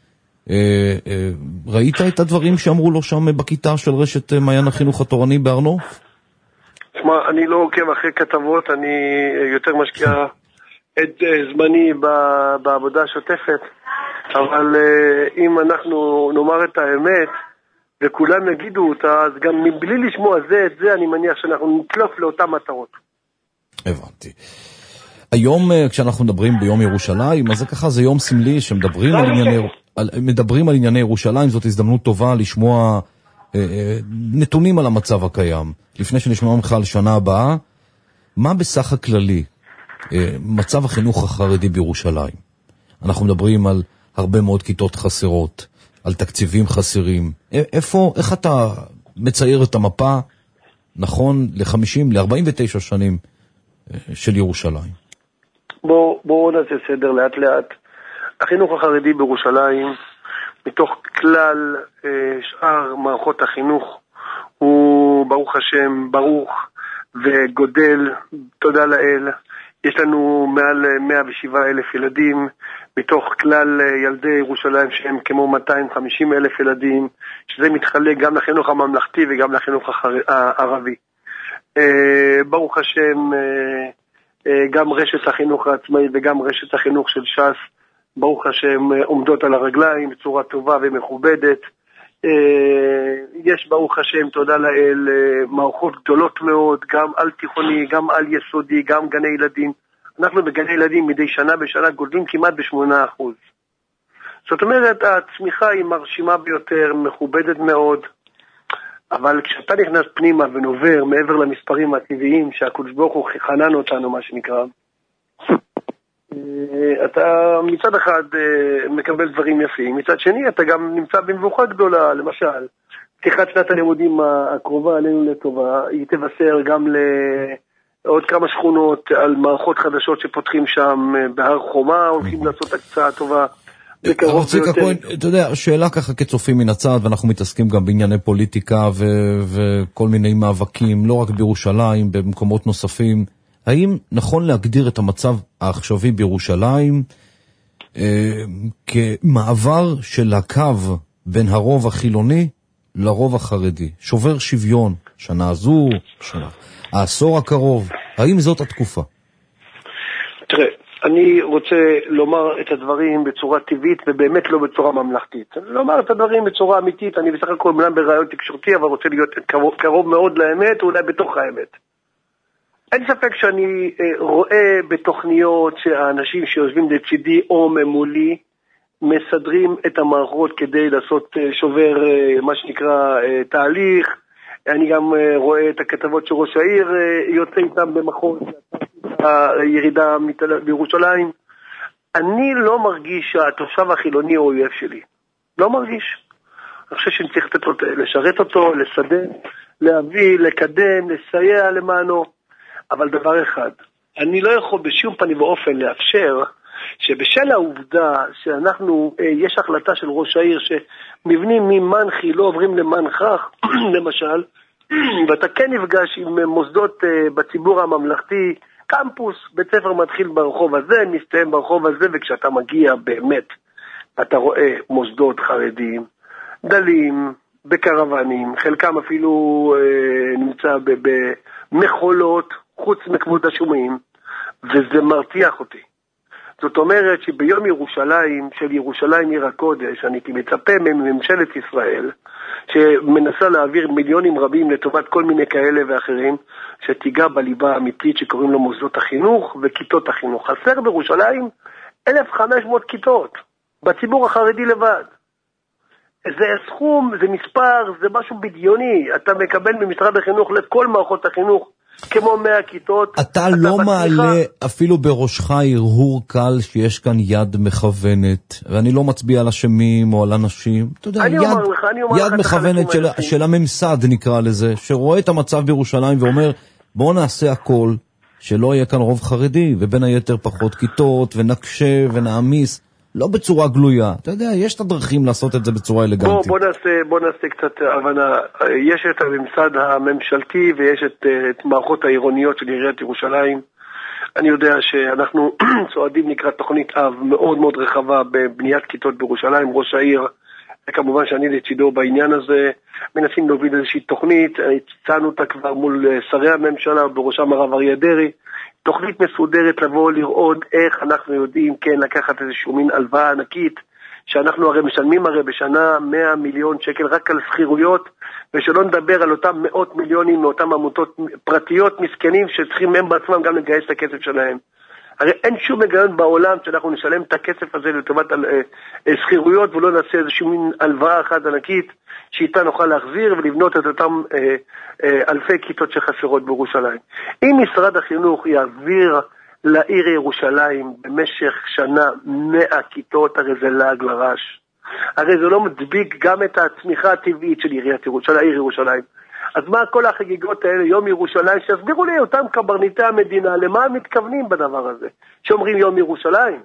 ראית את הדברים שאמרו לו שם בכיתה של רשת מעיין החינוך התורני בארנוף? תשמע, אני לא עוקב אחרי כתבות, אני יותר משקיע את זמני בעבודה השוטפת, אבל אם אנחנו נאמר את האמת וכולם יגידו אותה, אז גם מבלי לשמוע זה את זה, אני מניח שאנחנו נתלוף לאותן מטרות. הבנתי. היום כשאנחנו מדברים ביום ירושלים, אז זה ככה, זה יום סמלי שמדברים על ענייני, על, מדברים על ענייני ירושלים. זאת הזדמנות טובה לשמוע אה, אה, נתונים על המצב הקיים. לפני שנשמע ממך על שנה הבאה, מה בסך הכללי אה, מצב החינוך החרדי בירושלים? אנחנו מדברים על הרבה מאוד כיתות חסרות, על תקציבים חסרים. איפה, איך אתה מצייר את המפה, נכון, ל-חמישים, ל-ארבעים ותשע שנים של ירושלים? בואו בוא נעשה סדר לאט לאט. החינוך החרדי בירושלים, מתוך כלל אה, שאר מערכות החינוך, הוא ברוך השם ברוך וגודל, תודה לאל. יש לנו מעל מאה ושבעה אלף ילדים, מתוך כלל ילדי ירושלים שהם כמו מאתיים וחמישים אלף ילדים, שזה מתחלק גם לחינוך הממלכתי וגם לחינוך הערבי. ברוך השם, גם רשת החינוך העצמאי וגם רשת החינוך של ש"ס, ברוך השם, עומדות על הרגליים בצורה טובה ומכובדת. יש ברוך השם, תודה לאל, מערכות גדולות מאוד, גם על תיכוני, גם על יסודי, גם גני ילדים. אנחנו בגני ילדים מדי שנה בשנה גודלים כמעט בשמונה אחוז. זאת אומרת, הצמיחה היא מרשימה ביותר, מכובדת מאוד, אבל כשאתה נכנס פנימה ונובר מעבר למספרים הטבעיים שהקדוש ברוך הוא חנן אותנו, מה שנקרא, אתה מצד אחד מקבל דברים יפים, מצד שני אתה גם נמצא במבוכה גדולה. למשל, פתיחת שנת הלימודים הקרובה עלינו לטובה, היא תבשר גם לעוד כמה שכונות על מערכות חדשות שפותחים שם בהר חומה, הולכים לעשות הקצאה טובה. הרב צביקה כהן, אתה יודע, שאלה ככה כצופים מן הצד, ואנחנו מתעסקים גם בענייני פוליטיקה וכל מיני מאבקים, לא רק בירושלים, במקומות נוספים. האם נכון להגדיר את המצב העכשווי בירושלים אה, כמעבר של הקו בין הרוב החילוני לרוב החרדי? שובר שוויון, שנה הזו, שנה, העשור הקרוב, האם זאת התקופה? תראה, אני רוצה לומר את הדברים בצורה טבעית ובאמת לא בצורה ממלכתית. לומר את הדברים בצורה אמיתית, אני בסך הכל מלם ברעיון תקשורתי, אבל רוצה להיות קרוב, קרוב מאוד לאמת, אולי בתוך האמת. אין ספק שאני רואה בתוכניות שהאנשים שיושבים לצידי או ממולי מסדרים את המערכות כדי לעשות שובר, מה שנקרא, תהליך. אני גם רואה את הכתבות של ראש העיר יוצא איתם במחוז הירידה בירושלים. אני לא מרגיש שהתושב החילוני הוא אויב שלי. לא מרגיש. אני חושב שאני צריך לשרת אותו, לסדר, להביא, לקדם, לסייע למענו. אבל דבר אחד, אני לא יכול בשום פנים ואופן לאפשר שבשל העובדה שאנחנו, יש החלטה של ראש העיר שמבנים ממנחי לא עוברים למנחך, למשל, ואתה כן נפגש עם מוסדות בציבור הממלכתי, קמפוס, בית ספר מתחיל ברחוב הזה, מסתיים ברחוב הזה, וכשאתה מגיע באמת, אתה רואה מוסדות חרדים, דלים, בקרוונים, חלקם אפילו אה, נמצא במחולות, חוץ מכבוד השומעים, וזה מרתיח אותי. זאת אומרת שביום ירושלים, של ירושלים עיר הקודש, אני מצפה מממשלת ישראל, שמנסה להעביר מיליונים רבים לטובת כל מיני כאלה ואחרים, שתיגע בליבה האמיתית שקוראים לו מוסדות החינוך וכיתות החינוך. חסר בירושלים אלף וחמש מאות כיתות, בציבור החרדי לבד. זה סכום, זה מספר, זה משהו בדיוני. אתה מקבל ממשרד החינוך לכל מערכות החינוך כמו מאה כיתות. אתה לא מעלה אפילו בראשך הרהור קל שיש כאן יד מכוונת, ואני לא מצביע על השמים או על אנשים. אתה יודע, יד מכוונת של הממסד נקרא לזה, שרואה את המצב בירושלים ואומר, בואו נעשה הכל, שלא יהיה כאן רוב חרדי, ובין היתר פחות כיתות, ונקשה ונעמיס. לא בצורה גלויה. אתה יודע, יש את הדרכים לעשות את זה בצורה אלגנטית. בוא, בוא נעשה, בוא נעשה קצת הבנה. יש את הממסד הממשלתי ויש את, את מערכות העירוניות של עיריית ירושלים. אני יודע שאנחנו צועדים לקראת תוכנית אב מאוד מאוד רחבה בבניית כיתות בירושלים, ראש העיר, וכמובן שאני לצידו בעניין הזה, מנסים להוביל איזושהי תוכנית, הצענו אותה כבר מול שרי הממשלה, בראשם הרב אריה דרעי, תוכנית מסודרת לבוא לראות איך אנחנו יודעים, כן, לקחת איזשהו מין הלוואה ענקית, שאנחנו הרי משלמים הרי בשנה מאה מיליון שקל רק על שכירויות, ושלא נדבר על אותם מאות מיליונים מאותם עמותות פרטיות מסכנים שצריכים הם בעצמם גם לגייס את הכסף שלהם. הרי אין שום היגיון בעולם שאנחנו נשלם את הכסף הזה לטובת שכירויות ולא נעשה איזשהו מין הלוואה אחת ענקית שאיתה נוכל להחזיר ולבנות את אותם אה, אה, אלפי כיתות שחסרות בירושלים. אם משרד החינוך יעביר לעיר ירושלים במשך שנה מאה כיתות, הרי זה לעג לרש. הרי זה לא מדביק גם את הצמיחה הטבעית של עיריית ירושלים, העיר ירושלים. אז מה כל החגיגות האלה, יום ירושלים, שיסבירו לי אותם קברניטי המדינה, למה הם מתכוונים בדבר הזה, שאומרים יום ירושלים?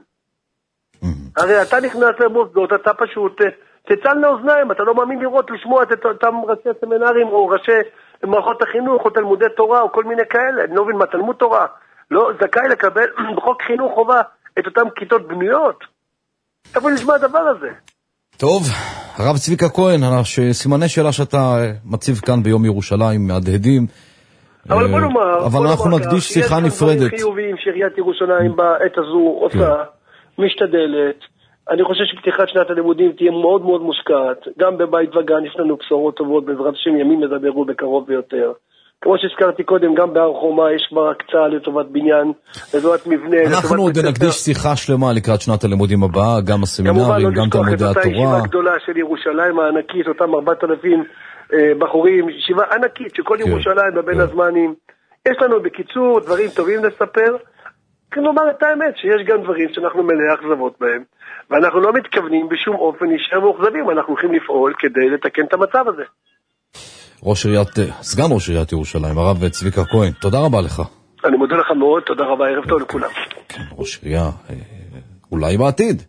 הרי אתה נכנס למוסדות, אתה פשוט תצל לאוזניים, אתה לא מאמין לראות, לשמוע את אותם ראשי סמינרים, או ראשי מערכות החינוך, או תלמודי תורה, או כל מיני כאלה, אני לא מבין מה, תלמוד תורה, לא זכאי לקבל בחוק חינוך חובה את אותם כיתות בנויות. איפה נשמע הדבר הזה? טוב, הרב צביקה כהן, סימני שאלה שאתה מציב כאן ביום ירושלים, מהדהדים. אבל בוא נאמר, אבל אנחנו נקדיש שיחה נפרדת. יש דברים חיוביים שעיריית ירושלים בעת הזו עושה, משתדלת. אני חושב שפתיחת שנת הלימודים תהיה מאוד מאוד מושקעת. גם בבית וגן יש לנו בשורות טובות, בעזרת השם ימים ידברו בקרוב ביותר. כמו שהזכרתי קודם, גם בהר חומה יש כבר הקצאה לטובת בניין, לטובת מבנה. אנחנו עוד נקדיש שיחה שלמה לקראת שנת הלימודים הבאה, גם הסמינרים, גם תלמודי התורה. כמובן לא לשכוח את אותה ישיבה גדולה של ירושלים הענקית, אותם ארבעת אלפים בחורים, ישיבה ענקית שכל ירושלים בבין הזמנים. יש לנו בקיצור דברים טובים לספר. כלומר את האמת שיש גם דברים שאנחנו מלא אכזבות בהם, ואנחנו לא מתכוונים בשום אופן להישאר מאוכזבים, אנחנו הולכים לפעול כדי לתקן את המצב הזה. ראש עיריית, סגן ראש עיריית ירושלים, הרב צביקה כהן, תודה רבה לך. אני מודה לך מאוד, תודה רבה, ערב טוב לכולם. כן, ראש עירייה, אולי בעתיד.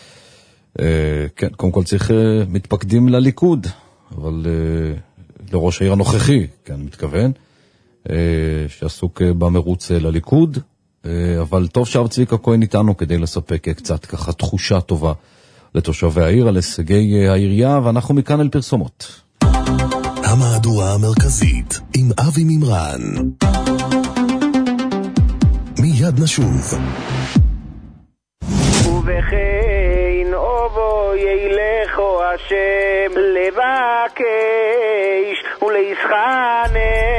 כן, קודם כל צריך מתפקדים לליכוד, אבל לראש העיר הנוכחי, כן, מתכוון, שעסוק במרוץ לליכוד, אבל טוב שהרב צביקה כהן איתנו כדי לספק קצת ככה תחושה טובה לתושבי העיר על הישגי העירייה, ואנחנו מכאן אל פרסומות. המהדורה המרכזית עם אבי ממרן. מיד נשוב. ובכן אובו ילכו השם לבקש ולהסחנן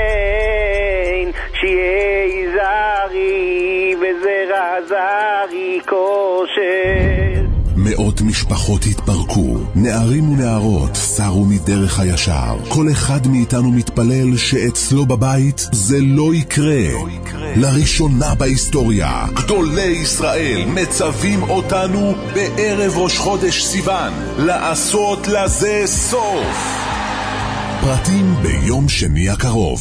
שיהיה זרי וזרע זרי כושר. מאות משפחות התפרקו, נערים ונערות סרו מדרך הישר. כל אחד מאיתנו מתפלל שאצלו בבית זה לא יקרה. לא יקרה. לראשונה בהיסטוריה, גדולי ישראל מצווים אותנו בערב ראש חודש סיוון לעשות לזה סוף. פרטים ביום שני הקרוב.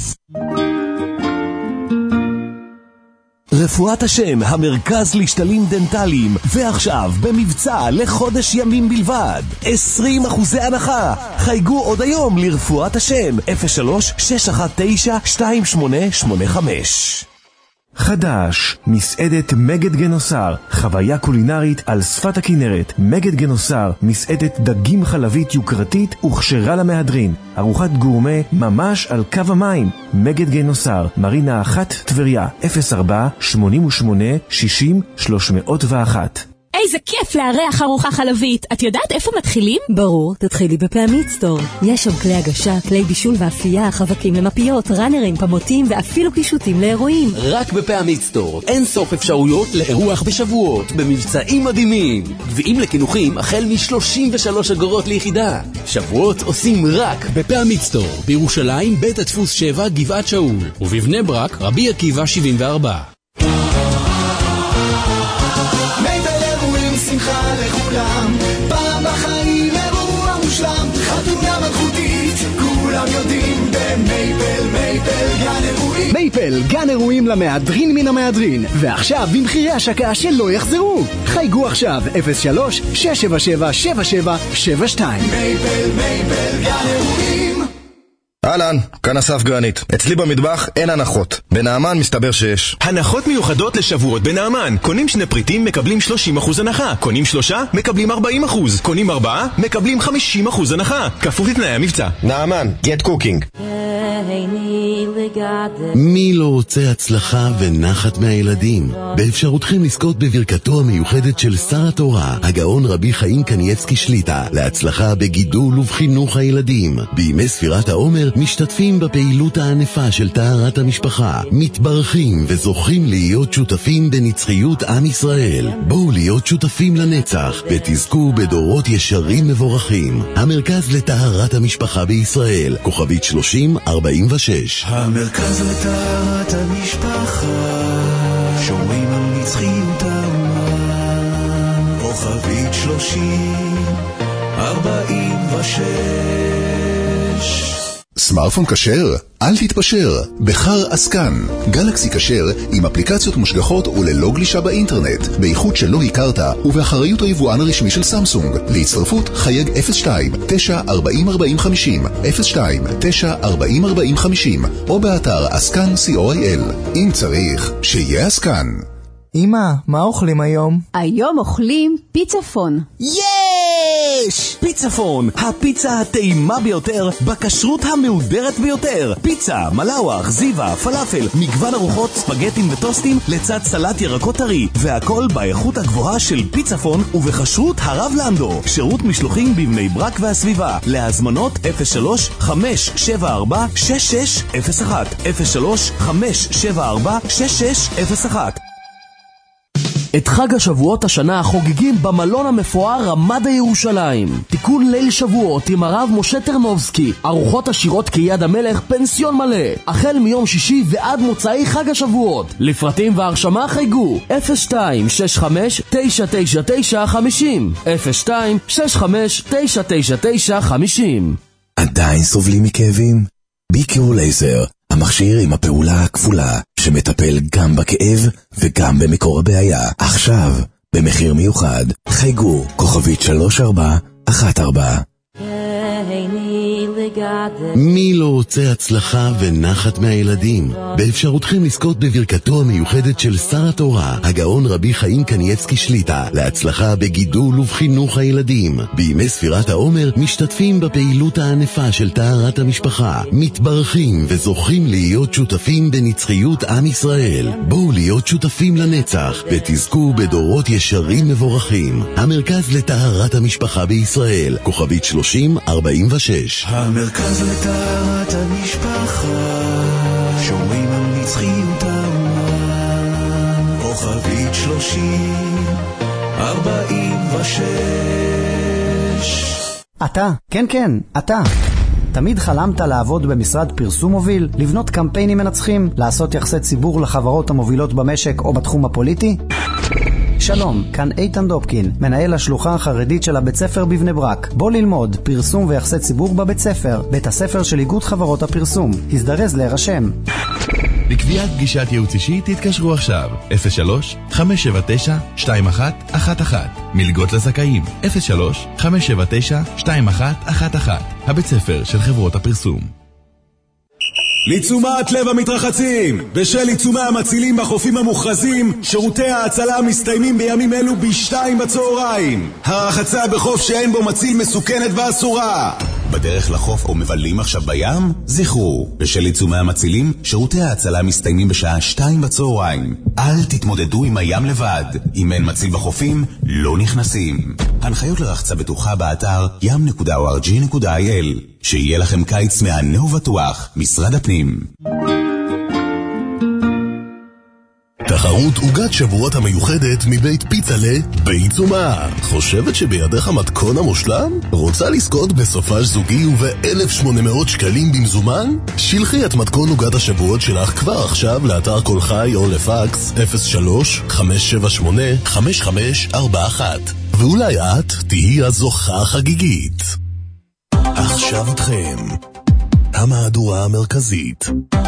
רפואת השם, המרכז לשתלים דנטליים, ועכשיו במבצע לחודש ימים בלבד, עשרים אחוזי הנחה. חייגו עוד היום לרפואת השם, אפס שלוש שש אחת תשע שתיים שמונה שמונה חמש. חדש, מסעדת מגד גנוסר, חוויה קולינרית על שפת הכנרת. מגד גנוסר, מסעדת דגים חלבית יוקרתית וכשרה למהדרין. ארוחת גורמה ממש על קו המים. מגד גנוסר, מרינה אחת טבריה, אפס ארבע שמונים ושמונה שישים שלוש מאות ואחת. איזה כיף לארח ארוחה חלבית. את יודעת איפה מתחילים? ברור, תתחילי בפעמית סטור. יש שם כלי הגשה, כלי בישול ואפייה, חבקים למפיות, ראנרים, פמוטים ואפילו קישוטים לאירועים. רק בפעמית סטור. אין סוף אפשרויות לאירוח בשבועות, במבצעים מדהימים. גביעים לקינוחים החל מ-שלושים ושלוש אגורות ליחידה. שבועות עושים רק בפעמית סטור. בירושלים, בית הדפוס שבע, גבעת שאול. ובבני ברק, רבי עקיבא שבעים וארבע. שמחה לכולם, פעם בחיים אירוע מושלם, חתונה מלכותית, כולם יודעים במייפל, מייפל גן אירועים. מייפל גן אירועים למהדרין מן המהדרין, ועכשיו במחירי השקה שלא יחזרו. חייגו עכשיו אפס שלוש שש שבע שבע שבע שבע שבע שתיים. מייפל, מייפל גן אירועים. אהלן, כאן אסף גרנית. אצלי במטבח אין הנחות. בנעמן מסתבר שיש. הנחות מיוחדות לשבועות בנעמן. קונים שני פריטים מקבלים שלושים אחוז הנחה. קונים שלושה מקבלים ארבעים אחוז. קונים ארבעה מקבלים חמישים אחוז הנחה. כפוף לתנאי המבצע. נעמן, get cooking. מי לא רוצה הצלחה ונחת מהילדים? באפשרותכם לזכות בברכתו המיוחדת של שר התורה, הגאון רבי חיים קניאבסקי שליטה, להצלחה בגידול ובחינוך הילדים. בימי ספירת העומר משתתפים בפעילות הענפה של טהרת המשפחה, מתברכים וזוכים להיות שותפים בנצחיות עם ישראל. בואו להיות שותפים לנצח ותזכו בדורות ישרים מבורכים. המרכז לטהרת המשפחה בישראל, כוכבית שלושים ארבעים ושש. המרכז לטהרת המשפחה, שומרים על נצחיות האומה, כוכבית שלושים ארבעים ושש. סמארטפון כשר? אל תתפשר. בחר עסקן. גלקסי כשר עם אפליקציות מושגחות וללא גלישה באינטרנט, באיכות שלא הכרת ובאחריות היבואן הרשמי של סמסונג. להצטרפות חייג אפס שתיים תשע ארבעים ארבעים חמישים, אפס שתיים תשע ארבעים ארבעים חמישים, או באתר עסקן סי או איי אל. אם צריך, שיהיה עסקן. אמא, מה אוכלים היום? היום אוכלים פיצפון. יש! פיצפון, הפיצה הטעימה ביותר בכשרות המהודרת ביותר. פיצה, מלאווח, זיווה, פלאפל, מגוון ארוחות, ספגטים וטוסטים לצד סלט ירקות טרי, והכל באיכות הגבוהה של פיצפון ובכשרות הרב לנדו. שירות משלוחים בבני ברק והסביבה. להזמנות אפס שלוש חמש שבע ארבע שש שש אפס אחת, אפס שלוש חמש שבע ארבע שש שש אפס אחת. את חג השבועות השנה חוגגים במלון המפואר רמדה ירושלים. תיקון ליל שבועות עם הרב משה טרנובסקי. ארוחות עשירות כיד המלך, פנסיון מלא. החל מיום שישי ועד מוצאי חג השבועות. לפרטים והרשמה חייגו אפס שתיים שש חמש תשע תשע תשע חמישים, אפס שתיים שש חמש תשע תשע תשע חמישים. עדיין סובלים מכאבים? ביקרו לייזר, המכשיר עם הפעולה הכפולה, שמטפל גם בכאב וגם במקור הבעיה. עכשיו, במחיר מיוחד, חייגו כוכבית שלוש ארבע אחת ארבע. מי לא רוצה הצלחה ונחת מהילדים? באפשרותכם לזכות בברכתו המיוחדת של שר התורה, הגאון רבי חיים קניאבסקי שליטה, להצלחה בגידול ובחינוך הילדים. בימי ספירת העומר משתתפים בפעילות הענפה של טהרת המשפחה, מתברכים וזוכים להיות שותפים בנצחיות עם ישראל. בואו להיות שותפים לנצח ותזכו בדורות ישרים מבורכים. המרכז לטהרת המשפחה בישראל, כוכבית שלושים ארבעים ושש. המרכז לטהרת המשפחה, שומרים על נצחיות האומה, כוכבית שלושים ארבעים ושש. אתה, כן כן, אתה. תמיד חלמת לעבוד במשרד פרסום מוביל, לבנות קמפיינים מנצחים, לעשות יחסי ציבור לחברות המובילות במשק או בתחום הפוליטי? שלום, כאן איתן דופקין, מנהל השלוחה החרדית של הבית ספר בבני ברק. בוא ללמוד פרסום ויחסי ציבור בבית ספר, בית הספר של איגוד חברות הפרסום. הזדרז להירשם. לקביעת פגישת ייעוץ אישי תתקשרו עכשיו אפס שלוש חמש שבע תשע שתיים אחת אחת אחת. מלגות לזכאים אפס שלוש חמש שבע תשע שתיים אחת אחת אחת. הבית ספר של חברות הפרסום. לתשומת לב המתרחצים, בשל עיצומי המצילים בחופים המוכרזים, שירותי ההצלה מסתיימים בימים אלו בשתיים בצהריים. הרחצה בחוף שאין בו מציל מסוכנת ואסורה. בדרך לחוף או מבלים עכשיו בים? זכרו, בשל עיצומי המצילים, שירותי ההצלה מסתיימים בשעה שתיים בצהריים. אל תתמודדו עם הים לבד. אם אין מציל בחופים, לא נכנסים. הנחיות לרחצה בטוחה באתר ים נקודה או אר ג'י נקודה איי אל. שיהיה לכם קיץ מהנה ובטוח, משרד הפנים. תחרות עוגת שבועות המיוחדת מבית פיצלה בעיצומה. חושבת שבידיך מתכון המושלם? רוצה לזכות בסופש זוגי וב-אלף ושמונה מאות שקלים במזומן? שלחי את מתכון עוגת השבועות שלך כבר עכשיו לאתר כל חי או לפקס אפס שלוש חמש שבע שמונה חמש חמש ארבע אחת, ואולי את תהי הזוכה החגיגית. עכשיו אתכם, המהדורה המרכזית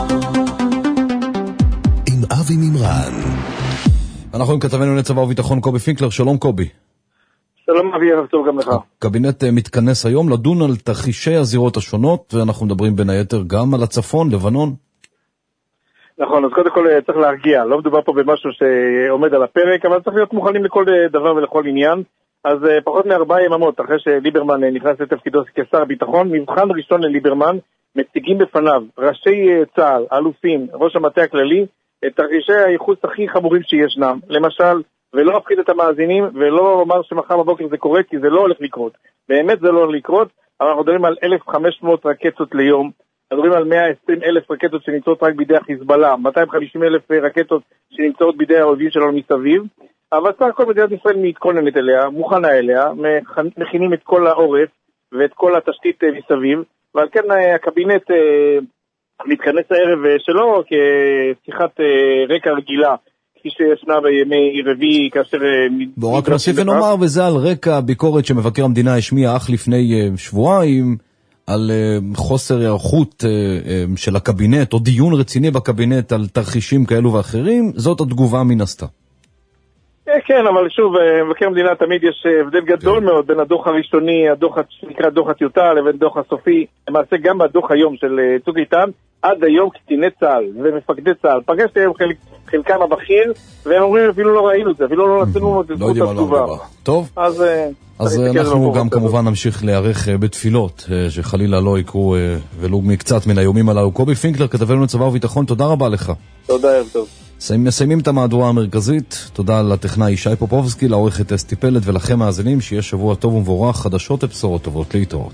עם אבי מימרן. אנחנו עם כתבנו לצבא וביטחון קובי פינקלר. שלום קובי. שלום אבי, ערב טוב גם לך. הקבינט מתכנס היום לדון על תרחישי הזירות השונות, ואנחנו מדברים בין היתר גם על הצפון, לבנון. נכון, אז קודם כל צריך להרגיע, לא מדובר פה במשהו שעומד על הפרק, אבל צריך להיות מוכנים לכל דבר ולכל עניין. אז פחות מארבעה יממות אחרי שליברמן נכנס לתפקידו כשר ביטחון, מבחן ראשון לליברמן, מציגים בפניו ראשי צה"ל, אלופים, ראש המטה הכללי, את תרחישי הייחוס הכי חמורים שישנם. למשל, ולא הפחיד את המאזינים, ולא אומר שמחר בבוקר זה קורה, כי זה לא הולך לקרות. באמת זה לא הולך לקרות, אבל אנחנו מדברים על אלף וחמש מאות רקטות ליום, אנחנו מדברים על מאה ועשרים אלף רקטות שנמצאות רק בידי החיזבאללה, מאתיים וחמישים אלף רקטות שנמצאות בידי האויבים שלנו מסביב, אבל סך הכל מדינת ישראל מתכוננת אליה, מוכנה אליה, מכינים את כל העורף ואת כל התשתית מסביב, ועל כן הקבינט מתכנס הערב שלו כשיחת רקע רגילה, כפי שישנה בימי רביעי כאשר... בוא רק נוסיף ונאמר, וזה על רקע הביקורת שמבקר המדינה השמיע אך לפני שבועיים, על חוסר היערכות של הקבינט, או דיון רציני בקבינט על תרחישים כאלו ואחרים, זאת התגובה מן הסתם. כן, אבל שוב, מבקר המדינה תמיד יש הבדל גדול מאוד בין הדוח הראשוני, הדוח שנקרא דוח הטיוטה, לבין דוח הסופי. למעשה גם בדוח היום של צוק איתן, עד היום קציני צה"ל ומפקדי צה"ל, פגשתי היום חלק, חלקם הבכיר, והם אומרים אפילו לא ראינו את זה, אפילו לא נתנו את זכות התגובה. טוב, אז, אז אנחנו גם כמובן נמשיך להיערך בתפילות, שחלילה לא יקרו ולו מקצת מן היומים הללו. קובי פינקלר, כתבנו לצבא וביטחון, תודה רבה לך. תודה, ערב טוב. מסיימים את המהדורה המרכזית. תודה לטכנאי ישי פופובסקי, לעורכת אסתי פלד, ולכם מאזינים, שיהיה שבוע טוב ומבורך, חדשות ובשורות טובות, להתראות.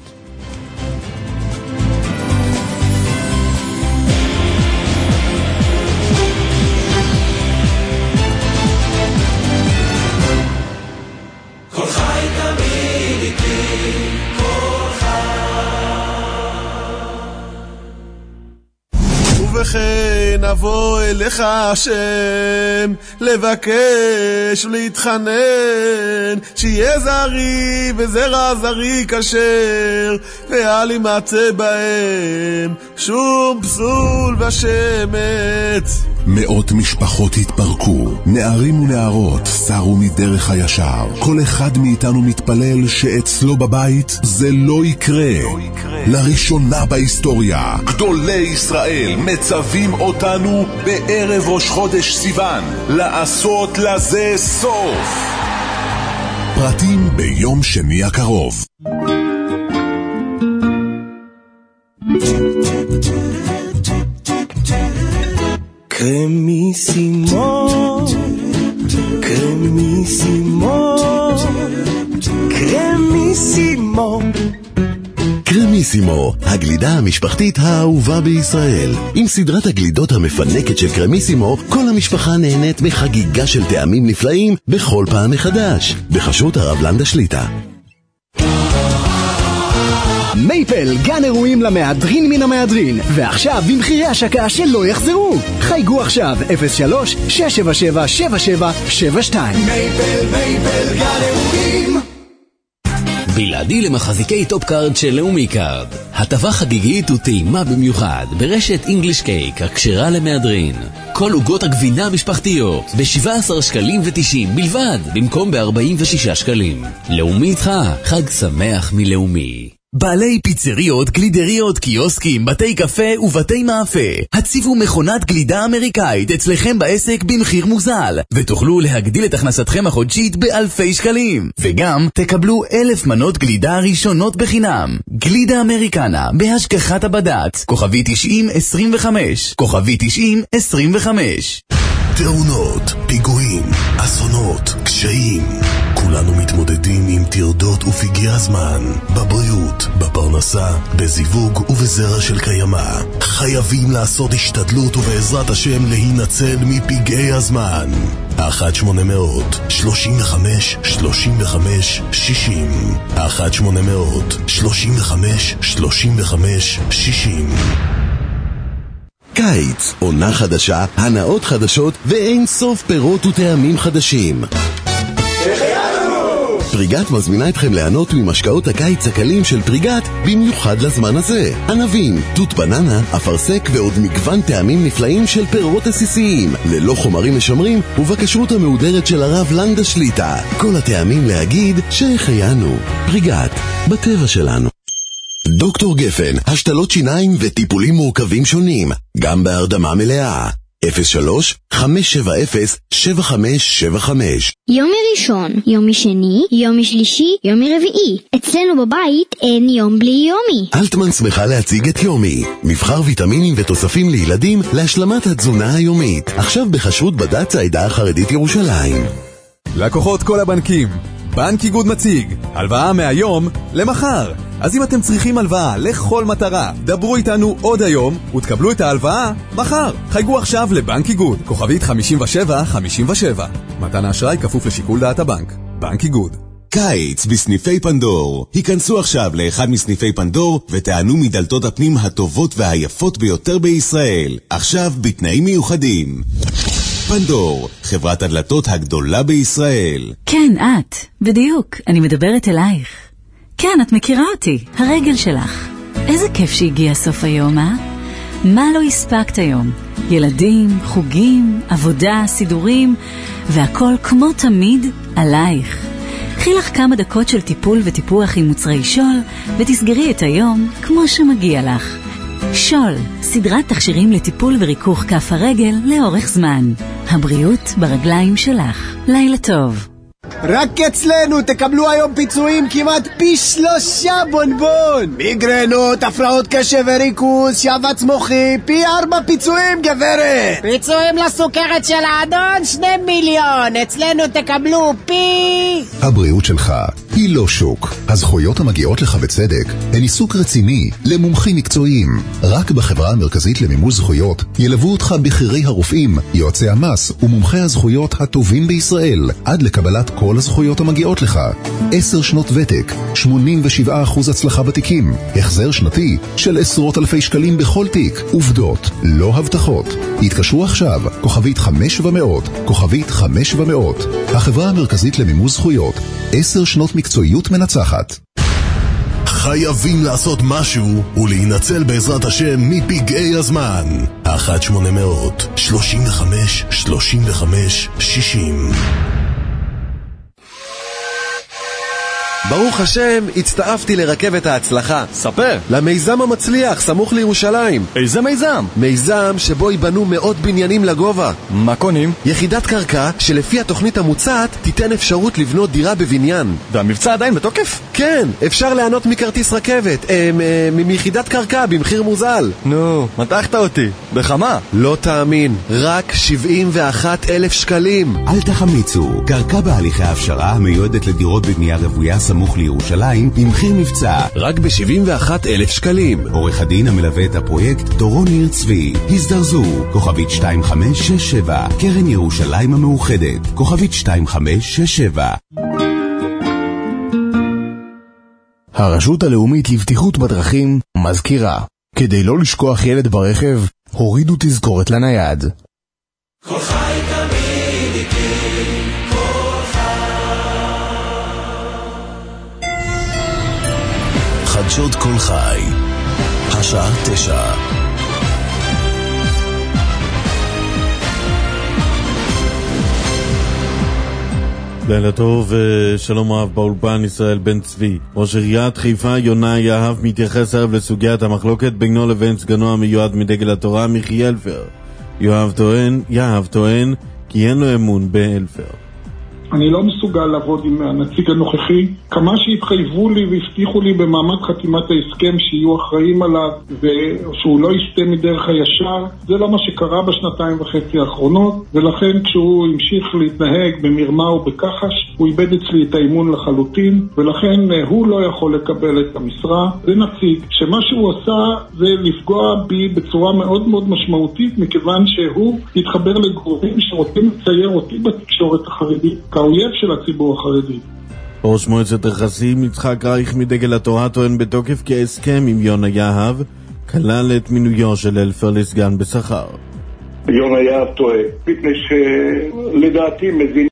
כל חי תמיד איתי, כל חי. ובכן נבוא אליך השם, לבקש ולהתחנן, שיהיה זרי וזרע זרי כשר, ואל ימצא בהם שום פסול ושמץ. מאות משפחות התפרקו, נערים ונערות סרו מדרך הישר. כל אחד מאיתנו מתפלל שאצלו בבית זה לא יקרה. לראשונה בהיסטוריה, גדולי ישראל מצווים אותנו בערב ראש חודש סיוון לעשות לזה סוף. פרטים ביום שני הקרוב. קרמיסימו, קרמיסימו, קרמיסימו. קרמיסימו, הגלידה המשפחתית האהובה בישראל. עם סדרת הגלידות המפנקת של קרמיסימו, כל המשפחה נהנית מחגיגה של טעמים נפלאים בכל פעם מחדש. בחסות הרב לנדה שליטה. מייפל, גן אירועים למהדרין מן המהדרין, ועכשיו במחירי השקה שלא יחזרו. חייגו עכשיו אפס שלוש שש שבע שבע שבע שבע שבע שתיים. מייפל, מייפל, גן אירועים. בלעדי למחזיקי טופ-קארד של לאומי קארד. הטבה חגיגית וטעימה במיוחד ברשת אינגליש קייק הכשרה למהדרין. כל עוגות הגבינה המשפחתיות ב-שבעה עשר שקלים ותשעים בלבד, במקום ב-ארבעים ושישה שקלים. לאומי איתך, חג שמח מלאומי. בעלי פיצריות, גלידריות, קיוסקים, בתי קפה ובתי מאפה. הציבו מכונת גלידה אמריקאית אצלכם בעסק במחיר מוזל, ותוכלו להגדיל את הכנסתכם החודשית באלפי שקלים. וגם תקבלו אלף מנות גלידה ראשונות בחינם. גלידה אמריקנה בהשגחת הבד"ץ, כוכבי תשעים עשרים וחמש, כוכבי תשעים עשרים וחמש. תאונות, פיגועים, אסונות, קשיים. כולנו מתמודדים עם תרדות ופגעי הזמן, בבריאות, בפרנסה, בזיווג ובזרע של קיימה. חייבים לעשות השתדלות ובעזרת השם להינצל מפגעי הזמן. אחת שמונה מאות שלושים וחמש שלושים וחמש שישים, אחת שמונה מאות שלושים וחמש שלושים וחמש שישים. קיץ, עונה חדשה, הנאות חדשות ואין סוף פירות וטעמים חדשים. פריגת מזמינה אתכם ליהנות ממשקאות הקיץ הקלים של פריגת במיוחד לזמן הזה. ענבים, תות בננה, אפרסק ועוד מגוון טעמים נפלאים של פירות עסיסיים, ללא חומרים משמרים ובכשרות המהודרת של הרב לנדה שליטה. כל הטעמים להגיד שהחיינו. פריגת, בטבע שלנו. דוקטור גפן, השתלות שיניים וטיפולים מורכבים שונים, גם בהרדמה מלאה. אפס שלוש חמש שבע אפס שבע חמש שבע חמש. יומי ראשון, יומי שני, יומי שלישי, יומי רביעי. אצלנו בבית אין יום בלי יומי. אלטמן שמחה להציג את יומי, מבחר ויטמינים ותוספים לילדים להשלמת התזונה היומית. עכשיו בחשרות בד"ץ העדה החרדית ירושלים. לקוחות כל הבנקים, בנק איגוד מציג הלוואה מהיום למחר. אז אם אתם צריכים הלוואה לכל מטרה, דברו איתנו עוד היום ותקבלו את ההלוואה מחר. חייגו עכשיו לבנק איגוד, כוכבית חמישים ושבע חמישים ושבע. מתן האשראי כפוף לשיקול דעת הבנק. בנק איגוד. קיץ בסניפי פנדור. היכנסו עכשיו לאחד מסניפי פנדור ותענו מדלתות הפנים הטובות והיפות ביותר בישראל. עכשיו בתנאים מיוחדים. פנדור, חברת הדלתות הגדולה בישראל. כן, את. בדיוק. אני מדברת אלייך. כן, את מכירה אותי. הרגל שלך. איזה כיף שהגיע סוף היום, אה? מה לא הספקת היום? ילדים, חוגים, עבודה, סידורים, והכל כמו תמיד עלייך. קחי לך כמה דקות של טיפול וטיפוח עם מוצרי שול, ותסגרי את היום כמו שמגיע לך. שול, סדרת תכשירים לטיפול וריכוך כף הרגל לאורך זמן. הבריאות ברגליים שלך. לילה טוב. רק אצלנו תקבלו היום פיצויים כמעט פי שלושה בונבון. מיגרנות, הפרעות קשב וריכוז, שבץ מוחי, פי ארבע פיצויים גברת. פיצויים לסוכרת של האדון שני מיליון. אצלנו תקבלו פי... הבריאות שלך היא לא שוק. הזכויות המגיעות לך בצדק הן עיסוק רציני למומחים מקצועיים. רק בחברה המרכזית למימוש זכויות ילוו אותך בחירי הרופאים, יועצי המס ומומחי הזכויות הטובים בישראל עד לקבלת כל הזכויות המגיעות לך. עשר שנות ותק, שמונים ושבעה אחוז הצלחה בתיקים, החזר שנתי של עשרות אלפי שקלים בכל תיק. עובדות, לא הבטחות. התקשרו עכשיו, כוכבית חמש ומאות, כוכבית חמש ומאות. החברה המרכזית למימוש זכויות, עשר שנות מקצועיות מנצחת. חייבים לעשות משהו ולהינצל בעזרת השם מפגעי הזמן. אחת שמונה מאות שלושים וחמש שלושים וחמש שישים. ברוך השם, הצטרפתי לרכבת ההצלחה. ספר. למיזם המצליח, סמוך לירושלים. איזה מיזם? מיזם שבו ייבנו מאות בניינים לגובה. מה קונים? יחידת קרקע שלפי התוכנית המוצעת תיתן אפשרות לבנות דירה בבניין. והמבצע עדיין בתוקף? כן, אפשר ליהנות מכרטיס רכבת, אה, מיחידת קרקע במחיר מוזל. נו, מתחת אותי. בכמה? לא תאמין, רק שבעים ואחת אלף שקלים. אל תחמיצו, קרקע בהליכי ההפשרה המיועדת לדירות בבנייה רוויה סמוך לירושלים במחיר מבצע רק ב-שבעים ואחת אלף שקלים. עורך הדין המלווה את הפרויקט דורון ניר צבי. הזדרזו, כוכבית שתיים חמש שש שבע, קרן ירושלים המאוחדת, כוכבית שתיים חמש שש שבע. הרשות הלאומית לבטיחות בדרכים מזכירה, כדי לא לשכוח ילד ברכב, הורידו תזכורת לנייד. כל חי תמיד איתי, כל חדשות כל חי, השעה תשע. לילה טוב, שלום רב באולפן ישראל בן צבי. ראש עיריית חיפה יונה יהב מתייחס ערב לסוגיית המחלוקת בינו לבין סגנו המיועד מדגל התורה מיכי אלפר. יהב טוען, יהב טוען כי אין לו אמון באלפר. אני לא מסוגל לעבוד עם הנציג הנוכחי. כמה שהתחייבו לי והבטיחו לי במעמד חתימת ההסכם שיהיו אחראים עליו ושהוא לא יסטה מדרך הישר, זה לא מה שקרה בשנתיים וחצי האחרונות, ולכן כשהוא המשיך להתנהג במרמה ובכחש, הוא איבד אצלי את האימון לחלוטין, ולכן הוא לא יכול לקבל את המשרה. זה נציג שמה שהוא עשה זה לפגוע בי בצורה מאוד מאוד משמעותית, מכיוון שהוא התחבר לגורמים שרוצים לצייר אותי בתקשורת החרדית האויב של הציבור החרדי. ראש מועצת רכסים יצחק רייך מדגל התורה טוען בתוקף כי ההסכם עם יונה יהב כלל את מינויו של אלפר לסגן בשכר. יונה יהב טועה, מפני שלדעתי מזין